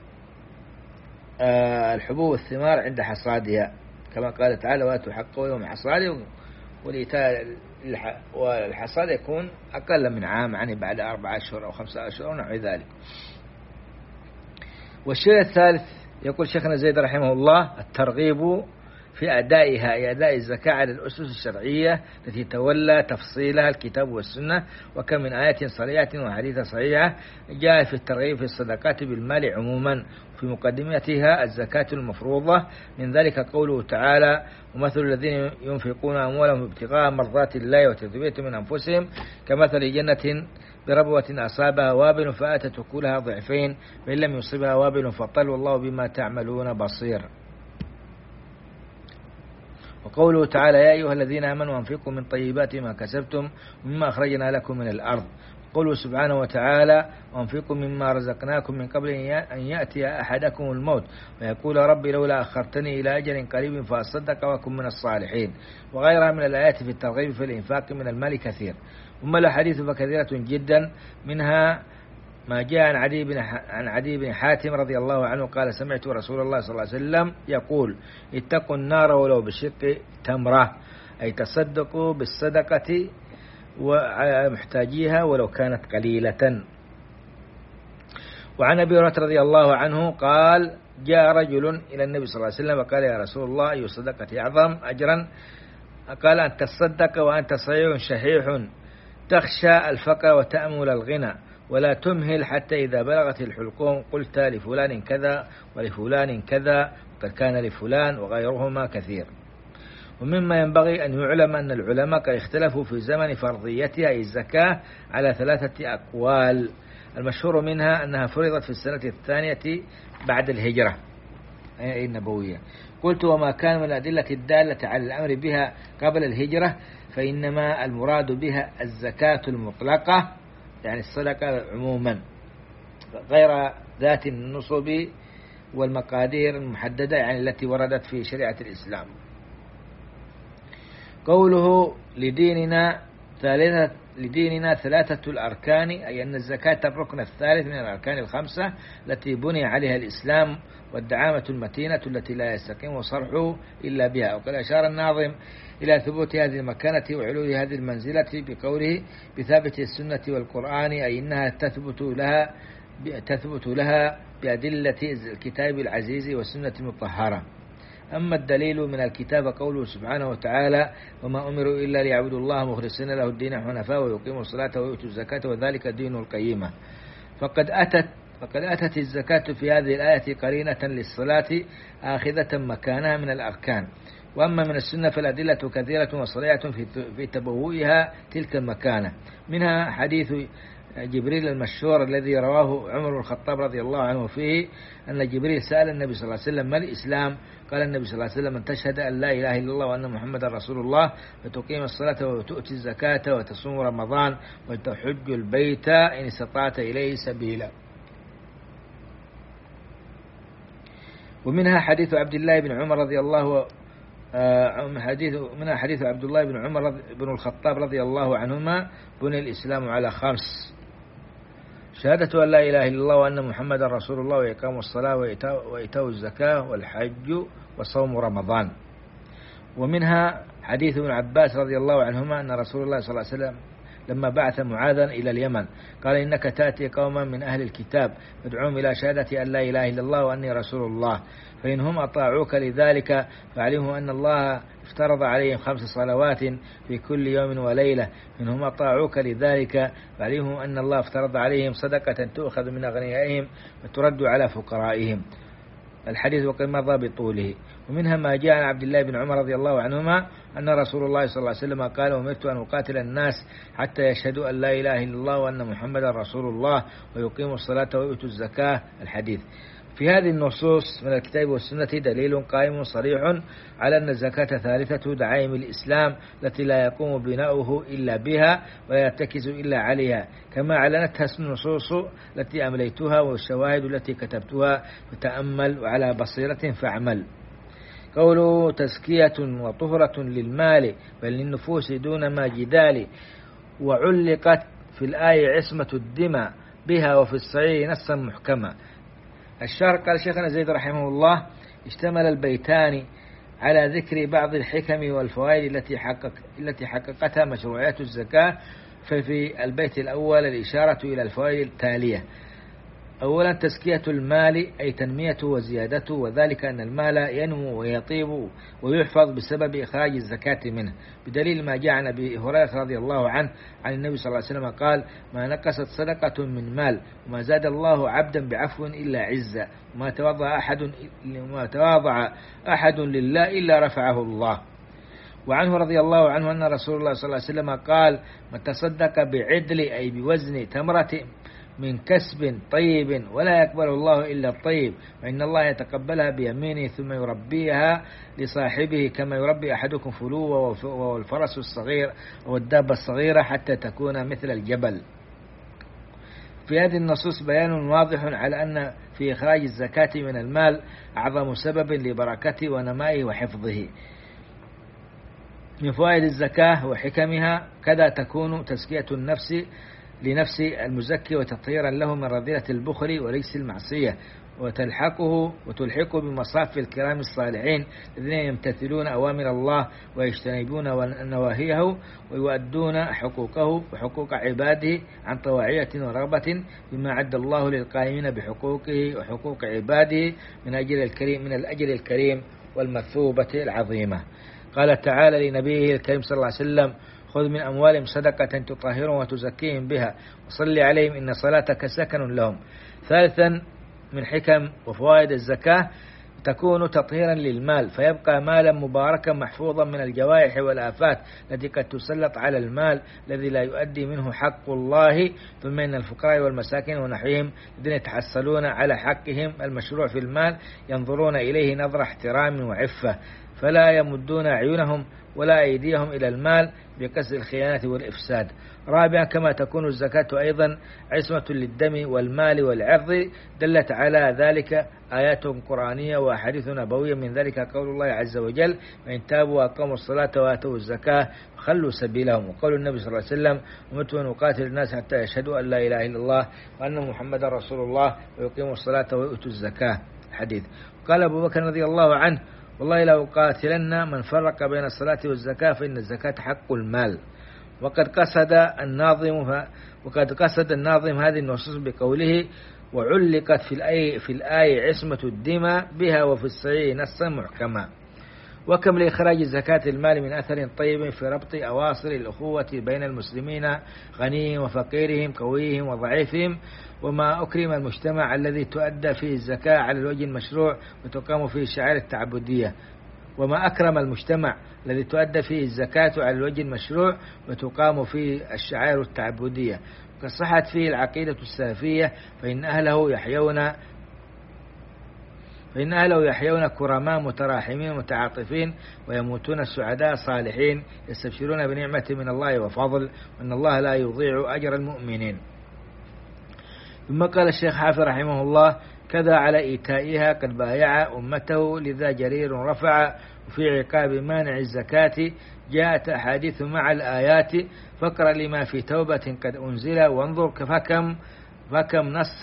الحبوب والثمار عند حصادها كما قال تعالى وآتوا حقه يوم حصاده، والإيتاء والحصاد يكون أقل من عام يعني بعد أربعة أشهر أو خمسة أشهر أو نحو ذلك. والشيء الثالث يقول شيخنا زيد رحمه الله الترغيب في أدائها أي أداء الزكاة على الأسس الشرعية التي تولى تفصيلها الكتاب والسنة، وكم من آيات صريحة وحديث صحيحة جاء في الترغيب في الصدقات بالمال عموما في مقدمتها الزكاة المفروضة. من ذلك قوله تعالى ومثل الذين ينفقون أموالهم ابتغاء مرضات الله وتثبيت من أنفسهم كمثل جنة بربوة أصابها وابل فآتت أكلها ضعفين وإن لم يصبها وابل فطل والله بما تعملون بصير. وقوله تعالى يا أيها الذين آمنوا أنفقوا من طيبات ما كسبتم ومما أخرجنا لكم من الأرض. قوله سبحانه وتعالى وأنفقوا مما رزقناكم من قبل أن يأتي أحدكم الموت ويقول ربي لولا أخرتني إلى أجل قريب فأصدق وأكن من الصالحين. وغيرها من الآيات في الترغيب في الإنفاق من المال كثير. أما الأحاديث فكثيرة جدا، منها ما جاء عن عدي بن عن عدي بن حاتم رضي الله عنه قال سمعت رسول الله صلى الله عليه وسلم يقول اتقوا النار ولو بشق تمرة أي تصدقوا بالصدقة ومحتاجيها ولو كانت قليلة. وعن أبي هريرة رضي الله عنه قال جاء رجل إلى النبي صلى الله عليه وسلم وقال يا رسول الله أي الصدقة أعظم أجرا؟ قال أن تصدق وأنت صحيح شحيح تخشى الفقر وتأمل الغنى ولا تمهل حتى إذا بلغت الحلقوم قلت لفلان كذا ولفلان كذا وقد كان لفلان وغيرهما كثير. ومما ينبغي أن يعلم أن العلماء قد اختلفوا في زمن فرضيتها أي الزكاة على ثلاثة أقوال، المشهور منها أنها فرضت في السنة الثانية بعد الهجرة أي النبوية. قلت وما كان من الأدلة الدالة على الأمر بها قبل الهجرة فإنما المراد بها الزكاة المطلقة يعني الصدقة عموما غير ذات النصب والمقادير المحددة يعني التي وردت في شريعة الإسلام. قوله لديننا ثالثة لديننا ثلاثة الأركان أي أن الزكاة الركن الثالث من الأركان الخمسة التي بني عليها الإسلام والدعامة المتينة التي لا يستقيم صرحه إلا بها. وقد أشار الناظم إلى ثبوت هذه المكانة وعلو هذه المنزلة بقوله بثابت السنة والقرآن أي إنها تثبت لها تثبت لها بأدلة الكتاب العزيز والسنة المطهرة. أما الدليل من الكتاب قوله سبحانه وتعالى وما أمروا إلا ليعبدوا الله مخلصين له الدين حنفاء ويقيموا الصلاة ويؤتوا الزكاة وذلك دين القيمة. فقد أتت فقد أتت الزكاة في هذه الآية قرينة للصلاة آخذة مكانها من الأركان. وأما من السنة فالأدلة كثيرة وصريعة في تبوئها تلك المكانة. منها حديث جبريل المشهور الذي رواه عمر بن الخطاب رضي الله عنه فيه أن جبريل سأل النبي صلى الله عليه وسلم: ما الإسلام؟ قال النبي صلى الله عليه وسلم: أن تشهد أن لا إله إلا الله وأن محمدا رسول الله وتقيم الصلاة وتؤتي الزكاة وتصوم رمضان وتحج البيت إن استطعت إليه سبيلا. ومنها حديث عبد الله بن عمر رضي الله حديث منها حديث عبد الله بن عمر بن الخطاب رضي الله عنهما: بني الإسلام على خمس: شهادة أن لا إله إلا الله وأن محمدا رسول الله وإقام الصلاة وإيتاء الزكاة والحج وصوم رمضان. ومنها حديث ابن عباس رضي الله عنهما أن رسول الله صلى الله عليه وسلم لما بعث معاذا إلى اليمن قال: إنك تأتي قوما من أهل الكتاب تدعوهم إلى شهادة أن لا إله إلا الله وأني رسول الله، فإنهم أطاعوك لذلك فعلموا أن الله افترض عليهم خمس صلوات في كل يوم وليلة، إنهم أطاعوك لذلك فعلموا أن الله افترض عليهم صدقة تؤخذ من أغنيائهم وترد على فقرائهم. الحديث وقد مضى بطوله. ومنها ما جاء عن عبد الله بن عمر رضي الله عنهما أن رسول الله صلى الله عليه وسلم قال: أمرت أن أقاتل الناس حتى يشهدوا أن لا إله إلا الله وأن محمدا رسول الله ويقيموا الصلاة ويؤتوا الزكاة. الحديث. في هذه النصوص من الكتاب والسنة دليل قائم صريح على أن الزكاة ثالثة دعائم الإسلام التي لا يقوم بناؤه إلا بها ولا يرتكز إلا عليها، كما علنتها النصوص التي أمليتها والشواهد التي كتبتها، فتأمل وعلى بصيرة فاعمل. قوله: تزكية وطهرة للمال بل للنفوس دون ما جدال، وعلقت في الآية عصمة الدماء بها وفي الصحيح نصا محكما. الشرح قال شيخنا زيد رحمه الله: اشتمل البيتان على ذكر بعض الحكم والفوائد التي حقق التي حققتها مشروعية الزكاة. ففي البيت الأول الإشارة إلى الفوائد التالية: أولا تزكية المال أي تنميته وزيادته، وذلك أن المال ينمو ويطيب ويحفظ بسبب إخراج الزكاة منه، بدليل ما جاء عن أبي هريرة رضي الله عنه عن النبي صلى الله عليه وسلم قال: ما نقصت صدقة من مال وما زاد الله عبدا بعفو إلا عزا، وما تواضع أحد وما تواضع أحد لله إلا رفعه الله. وعنه رضي الله عنه أن رسول الله صلى الله عليه وسلم قال: من تصدق بعدل أي بوزن تمرة من كسب طيب ولا يقبل الله إلا الطيب، وإن الله يتقبلها بيمينه ثم يربيها لصاحبه كما يربي أحدكم فلوه والفرس الصغير والدابة الصغيرة حتى تكون مثل الجبل. في هذه النصوص بيان واضح على أن في إخراج الزكاة من المال أعظم سبب لبركته ونمائه وحفظه. من فوائد الزكاة وحكمها: كذا تكون تزكية النفس لنفس المزكي وتطهيرا له من رذيلة البخل ورجس المعصية، وتلحقه وتلحقه بمصاف الكرام الصالحين الذين يمتثلون أوامر الله ويجتنبون نواهيه ويؤدون حقوقه وحقوق عباده عن طواعية ورغبة بما عد الله للقائمين بحقوقه وحقوق عباده من أجل الكريم من الأجر الكريم والمثوبة العظيمة. قال تعالى لنبيه الكريم صلى الله عليه وسلم: خذ من أموالهم صدقة تطهرهم وتزكيهم بها وصل عليهم إن صلاتك سكن لهم. ثالثا من حكم وفوائد الزكاة: تكون تطهيرا للمال فيبقى مالا مباركا محفوظا من الجوائح والآفات التي قد تسلط على المال الذي لا يؤدي منه حق الله. ثم إن الفقراء والمساكين ونحوهم الذين يتحصلون على حقهم المشروع في المال ينظرون إليه نظر احترام وعفة، فلا يمدون عيونهم ولا أيديهم إلى المال بقصد الخيانة والإفساد. رابعا كما تكون الزكاة أيضا عصمة للدم والمال والعرض، دلت على ذلك آيات قرآنية وأحاديث نبوية، من ذلك قول الله عز وجل: وإن تابوا وأقاموا الصلاة وآتوا الزكاة فخلوا سبيلهم. وقول النبي صلى الله عليه وسلم: أمرت أن أقاتل الناس حتى يشهدوا أن لا إله إلا الله وأن محمدا رسول الله ويقيموا الصلاة ويؤتوا الزكاة. حديث. قال أبو بكر رضي الله عنه: والله لو قاتلن من فرق بين الصلاة والزكاة فإن الزكاة حق المال. وقد قصد الناظم وقد قصد الناظم هذه النصوص بقوله: وعلقت في الآية في الآية عصمة الدماء بها وفي الصحيح نصا محكما. وكم لإخراج زكاة المال من أثر طيب في ربط أواصر الأخوة بين المسلمين غنيهم وفقيرهم قويهم وضعيفهم، وما أكرم المجتمع الذي تؤدى فيه الزكاة على الوجه المشروع وتقام فيه الشعائر التعبدية. وما أكرم المجتمع الذي تؤدى فيه الزكاة على الوجه المشروع وتقام فيه الشعائر التعبدية، كصحت فيه العقيدة السلفية، فإن أهله يحيون فإن أهله يحيون كرماء متراحمين متعاطفين، ويموتون سعداء صالحين يستبشرون بنعمة من الله وفضل، وأن الله لا يضيع أجر المؤمنين. ثم قال الشيخ حافظ رحمه الله: كذا على إيتائها قد بايع أمته، لذا جرير رفع، وفي عقاب مانع الزكاة جاءت أحاديث مع الآيات، فاقرأ لما في توبة قد أنزل وانظر فكم فكم نص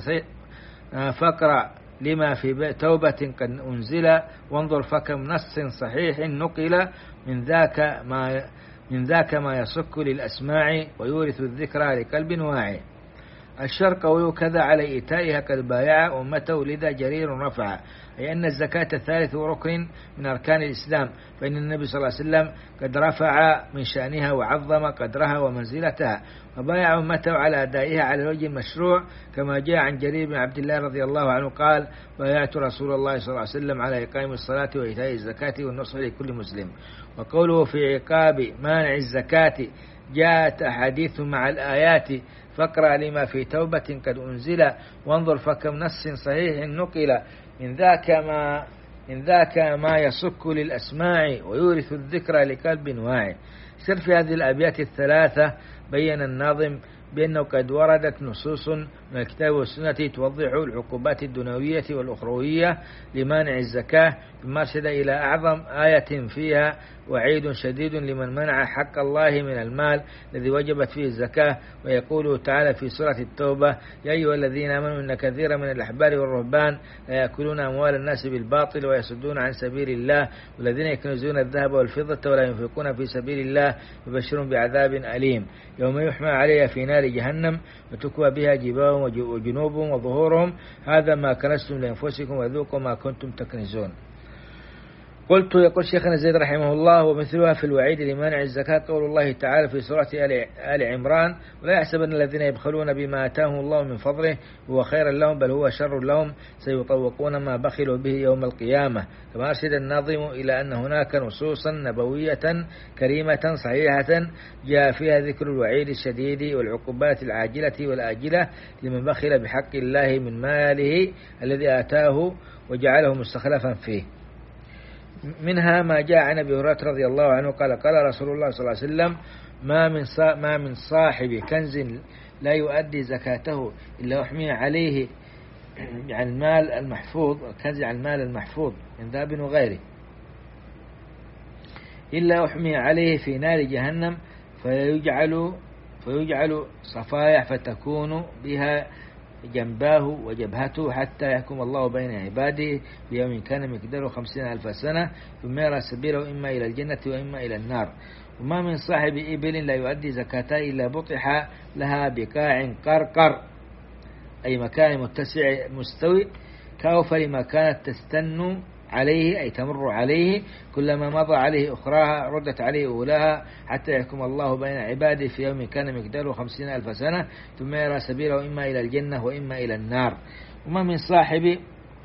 فاقرأ لما في توبة قد أنزل وانظر فكم نص صحيح نقل، من ذاك ما من ذاك ما يصك للأسماع ويورث الذكرى لقلب واعي. الشرقوي: كذا على إيتائها قد بايع أمته، لذا جرير رفع، أي أن الزكاة ثالث ركن من أركان الإسلام، فإن النبي صلى الله عليه وسلم قد رفع من شأنها وعظم قدرها ومنزلتها، وبايع أمته على أدائها على الوجه المشروع، كما جاء عن جرير بن عبد الله رضي الله عنه قال: بايعت رسول الله صلى الله عليه وسلم على إقام الصلاة وإيتاء الزكاة والنصح لكل مسلم. وقوله في عقاب مانع الزكاة جاءت أحاديث مع الآيات، فاقرأ لما في توبة قد أنزل وانظر فكم نص صحيح نقل، من ذاك ما من ذاك ما يصك للأسماع ويورث الذكرى لقلب واعي. سر في هذه الأبيات الثلاثة بين الناظم بأنه قد وردت نصوص من الكتاب والسنة توضح العقوبات الدنيوية والأخروية لمانع الزكاة، ثم أرشد إلى أعظم آية فيها وعيد شديد لمن منع حق الله من المال الذي وجبت فيه الزكاة، ويقول تعالى في سورة التوبة: يا أيها الذين آمنوا إن كثيرا من الأحبار والرهبان لا يأكلون أموال الناس بالباطل ويصدون عن سبيل الله، والذين يكنزون الذهب والفضة ولا ينفقون في سبيل الله يبشرون بعذاب أليم يوم يحمى عليها في نار جهنم وتكوى بها جباههم وجنوبهم وظهورهم، هذا ما كنزتم لأنفسكم وذوقوا ما كنتم تكنزون. قلت: يقول شيخنا زيد رحمه الله: ومثلها في الوعيد لمانع الزكاة قول الله تعالى في سورة آل عمران: ولا يحسبن الذين يبخلون بما آتاهم الله من فضله هو خيرا لهم بل هو شر لهم سيطوقون ما بخلوا به يوم القيامة. كما أرشد الناظم إلى أن هناك نصوصا نبوية كريمة صحيحة جاء فيها ذكر الوعيد الشديد والعقوبات العاجلة والآجلة لمن بخل بحق الله من ماله الذي آتاه وجعله مستخلفا فيه. منها ما جاء عن أبي هريرة رضي الله عنه قال: قال رسول الله صلى الله عليه وسلم: ما من ما من صاحب كنز لا يؤدي زكاته إلا أحمي عليه عن المال المحفوظ، الكنز عن المال المحفوظ من ذهب وغيره، إلا أحمي عليه في نار جهنم فيجعل فيجعل صفائح فتكون بها جنباه وجبهته حتى يحكم الله بين عباده بيوم كان مقداره خمسين ألف سنة، ثم يرى سبيله إما إلى الجنة وإما إلى النار. وما من صاحب إبل لا يؤدي زكاته إلا بطح لها بقاع قرقر، أي مكان متسع مستوي، كأوفر ما كانت تستن عليه أي تمر عليه، كلما مضى عليه أخراها ردت عليه أولاها حتى يحكم الله بين عباده في يوم كان مقداره خمسين ألف سنة، ثم يرى سبيله إما إلى الجنة وإما إلى النار. وما من صاحب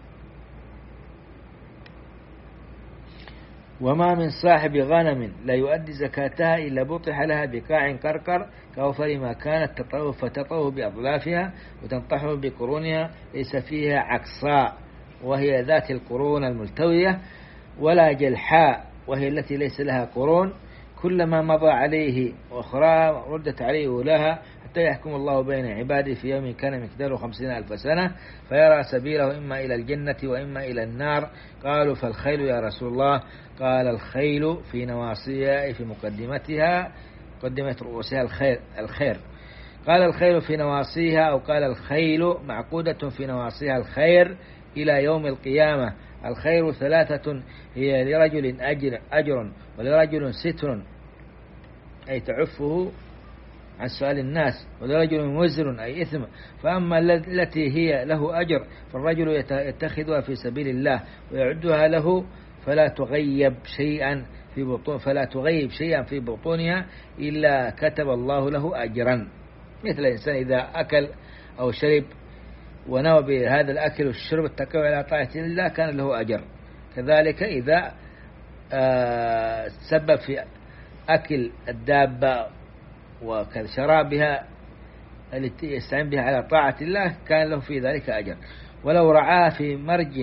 وما من صاحب غنم لا يؤدي زكاتها إلا بطح لها بقاع قرقر، كأوفر ما كانت تطوه فتطوه بأضلافها وتنطحه بقرونها، ليس فيها عكصاء وهي ذات القرون الملتوية، ولا جلحاء وهي التي ليس لها قرون، كلما مضى عليه أخرى ردت عليه أولاها حتى يحكم الله بين عباده في يوم كان مقداره خمسين ألف سنة، فيرى سبيله إما إلى الجنة وإما إلى النار. قالوا: فالخيل يا رسول الله؟ قال: الخيل في نواصيها في مقدمتها مقدمة رؤوسها الخير الخير قال: الخيل في نواصيها، أو قال: الخيل معقودة في نواصيها الخير إلى يوم القيامة. الخير ثلاثة: هي لرجل أجر, أجر ولرجل ستر أي تعفه عن سؤال الناس، ولرجل وزر أي إثم. فأما التي هي له أجر فالرجل يتخذها في سبيل الله ويعدها له فلا تغيب شيئا في بطون فلا تغيب شيئا في بطونها إلا كتب الله له أجرا، مثل الإنسان إذا أكل أو شرب ونوى بهذا الأكل والشرب التقوى على طاعة الله كان له أجر، كذلك إذا سبب في أكل الدابة وشرابها التي يستعين بها على طاعة الله كان له في ذلك أجر. ولو رعاه في مرج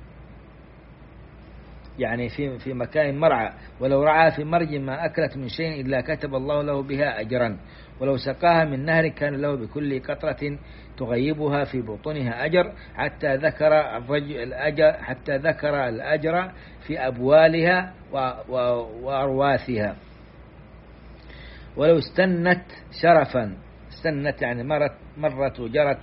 يعني في في مكان مرعى، ولو رعى في مرج ما أكلت من شيء إلا كتب الله له بها أجرا. ولو سقاها من نهر كان له بكل قطرة تغيبها في بطونها أجر، حتى ذكر الرجل الأجر حتى ذكر الأجر في أبوالها وأرواثها. ولو استنت شرفا، استنت يعني مرت مرت وجرت،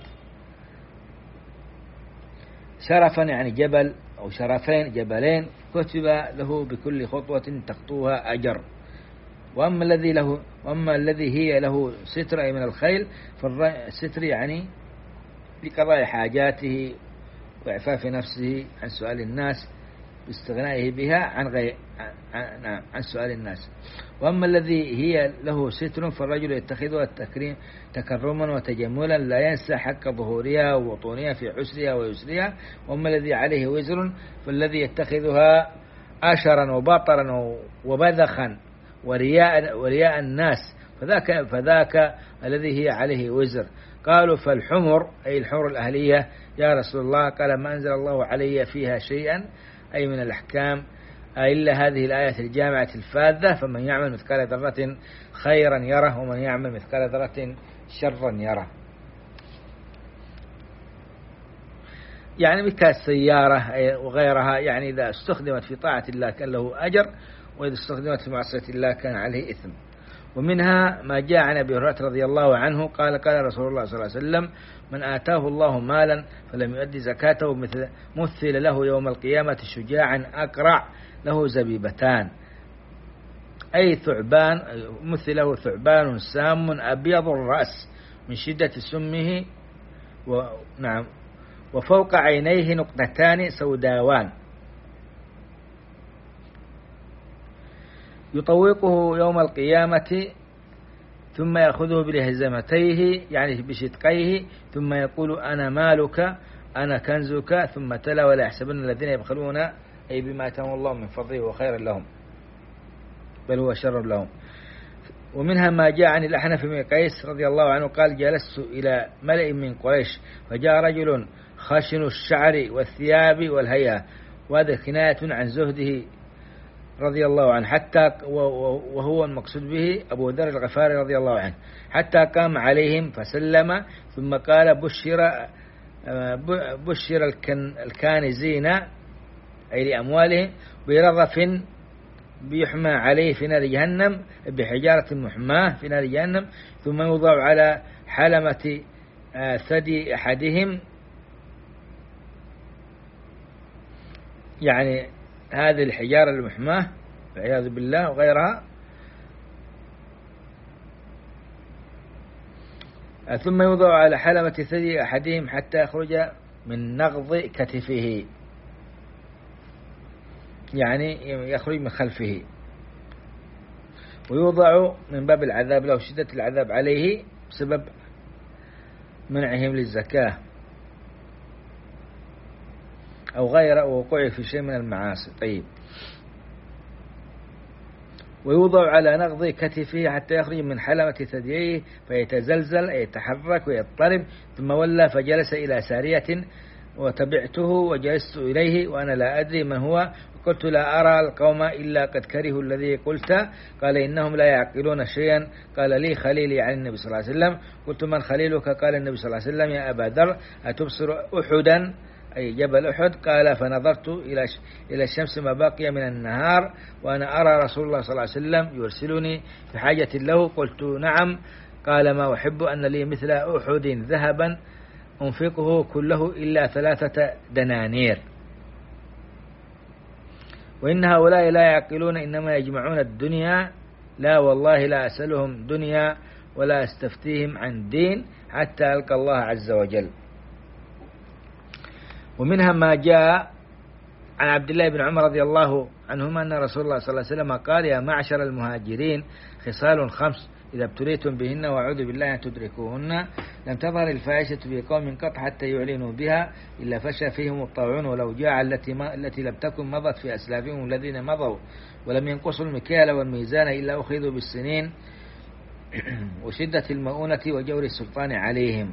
شرفا يعني جبل أو شرفين جبلين، كتب له بكل خطوة تخطوها أجر. وأما الذي له وأما الذي هي له ستر أي من الخيل، فالستر يعني لقضاء حاجاته وإعفاف نفسه عن سؤال الناس باستغنائه بها عن غير عن, عن سؤال الناس. وأما الذي هي له ستر فالرجل يتخذها التكريم تكرما وتجملا، لا ينسى حق ظهورها وبطونها في عسرها ويسرها. وأما الذي عليه وزر فالذي يتخذها أشرا وبطرا وبذخا ورياء, ورياء الناس، فذاك, فذاك الذي هي عليه وزر. قالوا فالحمر أي الحمر الأهلية يا رسول الله؟ قال ما أنزل الله علي فيها شيئا أي من الأحكام إلا هذه الآية الجامعة الفاذة، فمن يعمل مثقال ذرة خيرا يره ومن يعمل مثقال ذرة شرا يره. يعني مثل السيارة وغيرها، يعني إذا استخدمت في طاعة الله كان له أجر، وإذا استخدمت في معصية الله كان عليه إثم. ومنها ما جاء عن أبي هريرة رضي الله عنه قال قال رسول الله صلى الله عليه وسلم من آتاه الله مالا فلم يؤدي زكاته مثل, مثل له يوم القيامة شجاعا أقرع له زبيبتان، أي ثعبان، مثله ثعبان سام أبيض الرأس من شدة سمه، ونعم وفوق عينيه نقطتان سوداوان، يطوقه يوم القيامة ثم يأخذه بلهزمتيه يعني بشدقيه ثم يقول أنا مالك أنا كنزك، ثم تلا ولا يحسبن الذين يبخلون أي بما آتاهم الله من فضله وخير لهم بل هو شر لهم. ومنها ما جاء عن الأحنف بن قيس رضي الله عنه قال جلست إلى ملئ من قريش فجاء رجل خشن الشعر والثياب والهيئة، وهذا كناية عن زهده رضي الله عنه، حتى وهو المقصود به أبو ذر الغفاري رضي الله عنه، حتى قام عليهم فسلم ثم قال بشر بشر الكانزين أي لأموالهم برغف بيحمى عليه في نار جهنم بحجارة محماة في نار جهنم، ثم يوضع على حلمة ثدي أحدهم، يعني هذه الحجارة المحماة والعياذ بالله وغيرها، ثم يوضع على حلمة ثدي أحدهم حتى يخرج من نغض كتفه، يعني يخرج من خلفه، ويوضع من باب العذاب له شدة العذاب عليه بسبب منعهم للزكاة أو غير وقوعه في شيء من المعاصي. طيب، ويوضع على نغض كتفه حتى يخرج من حلمة ثدييه فيتزلزل يتحرك ويضطرب، ثم ولى فجلس إلى سارية وتبعته وجلست إليه وأنا لا أدري من هو، قلت لا أرى القوم إلا قد كرهوا الذي قلت، قال إنهم لا يعقلون شيئا، قال لي خليلي عن النبي صلى الله عليه وسلم، قلت من خليلك؟ قال النبي صلى الله عليه وسلم يا أبا ذر أتبصر أحدا أي جبل أحد؟ قال فنظرت إلى إلى الشمس ما بقي من النهار وأنا أرى رسول الله صلى الله عليه وسلم يرسلني في حاجة له، قلت نعم، قال ما أحب أن لي مثل أحد ذهبا أنفقه كله إلا ثلاثة دنانير، وإن هؤلاء لا يعقلون إنما يجمعون الدنيا، لا والله لا أسألهم دنيا ولا أستفتيهم عن دين حتى ألقى الله عز وجل. ومنها ما جاء عن عبد الله بن عمر رضي الله عنهما أن رسول الله صلى الله عليه وسلم قال يا معشر المهاجرين خصال خمس إذا ابتليتم بهن وأعوذ بالله أن تدركوهن. لم تظهر الفاحشة في قوم قط حتى يعلنوا بها إلا فشى فيهم الطاعون والأوجاع التي, ما التي لم تكن مضت في أسلافهم الذين مضوا، ولم ينقصوا المكيال والميزان إلا أخذوا بالسنين وشدة المؤونة وجور السلطان عليهم.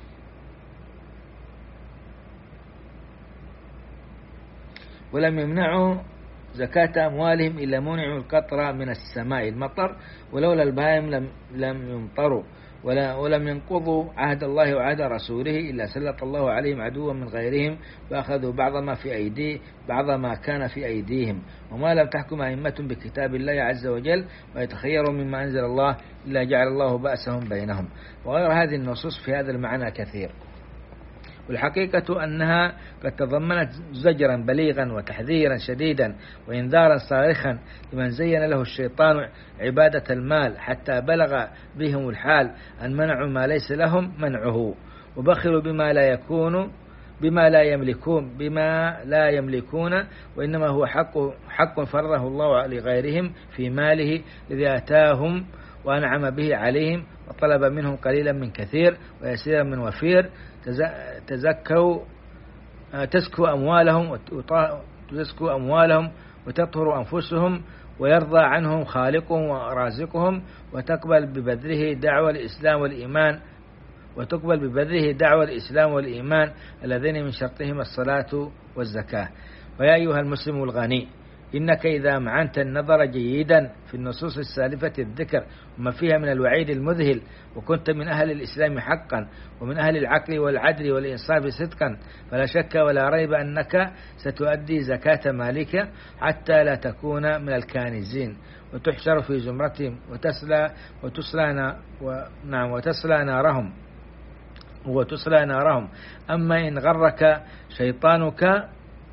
ولم يمنعوا زكاة أموالهم إلا منعوا القطر من السماء المطر، ولولا البهائم لم, لم يمطروا، ولا ولم ينقضوا عهد الله وعهد رسوله إلا سلط الله عليهم عدوا من غيرهم فأخذوا بعض ما في أيديه بعض ما كان في أيديهم. وما لم تحكم أئمة بكتاب الله عز وجل ويتخيروا مما أنزل الله إلا جعل الله بأسهم بينهم. وغير هذه النصوص في هذا المعنى كثير. والحقيقة أنها قد تضمنت زجرا بليغا وتحذيرا شديدا وإنذارا صارخا لمن زين له الشيطان عبادة المال حتى بلغ بهم الحال أن منعوا ما ليس لهم منعه، وبخلوا بما لا يكون بما لا يملكون بما لا يملكون وإنما هو حق حق فرضه الله لغيرهم في ماله الذي آتاهم وأنعم به عليهم، وطلب منهم قليلا من كثير ويسيرا من وفير. تزكوا تزكو أموالهم وتزكو أموالهم وتطهر أنفسهم ويرضى عنهم خالقهم ورازقهم، وتقبل ببذله دعوة الإسلام والإيمان وتقبل ببذله دعوة الإسلام والإيمان الذين من شرطهم الصلاة والزكاة. ويا أيها المسلم الغني، إنك إذا معنت النظر جيدا في النصوص السالفة الذكر وما فيها من الوعيد المذهل، وكنت من أهل الإسلام حقا ومن أهل العقل والعدل والإنصاف صدقا، فلا شك ولا ريب أنك ستؤدي زكاة مالك حتى لا تكون من الكانزين وتحشر في زمرتهم وتسلى وتسلى نعم وتسلى نارهم وتسلى نارهم. أما إن غرك شيطانك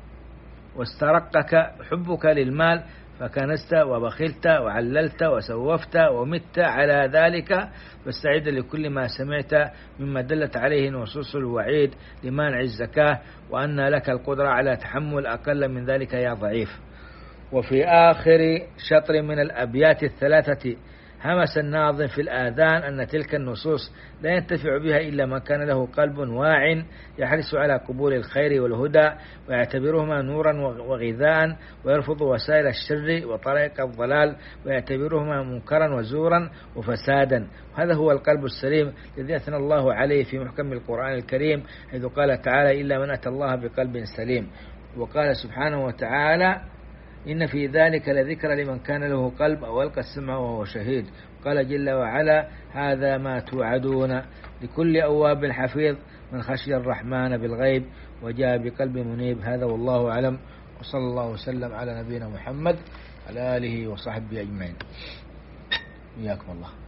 واسترقك حبك للمال فكنست وبخلت وعللت وسوفت ومت على ذلك، فاستعد لكل ما سمعت مما دلت عليه نصوص الوعيد لمانع الزكاة، وأن لك القدرة على تحمل أقل من ذلك يا ضعيف. وفي آخر شطر من الأبيات الثلاثة همس الناظم في الآذان أن تلك النصوص لا ينتفع بها إلا من كان له قلب واع يحرص على قبول الخير والهدى ويعتبرهما نورا وغذاء، ويرفض وسائل الشر وطريق الضلال ويعتبرهما منكرا وزورا وفسادا. وهذا هو القلب السليم الذي أثنى الله عليه في محكم القرآن الكريم، حيث قال تعالى: إلا من أتى الله بقلب سليم. وقال سبحانه وتعالى: إن في ذلك لذكرى لمن كان له قلب أو ألقى السمع وهو شهيد. قال جل وعلا: هذا ما توعدون لكل أواب حفيظ من خشي الرحمن بالغيب وجاء بقلب منيب. هذا والله أعلم، وصلى الله وسلم على نبينا محمد على آله وصحبه أجمعين. إياكم الله.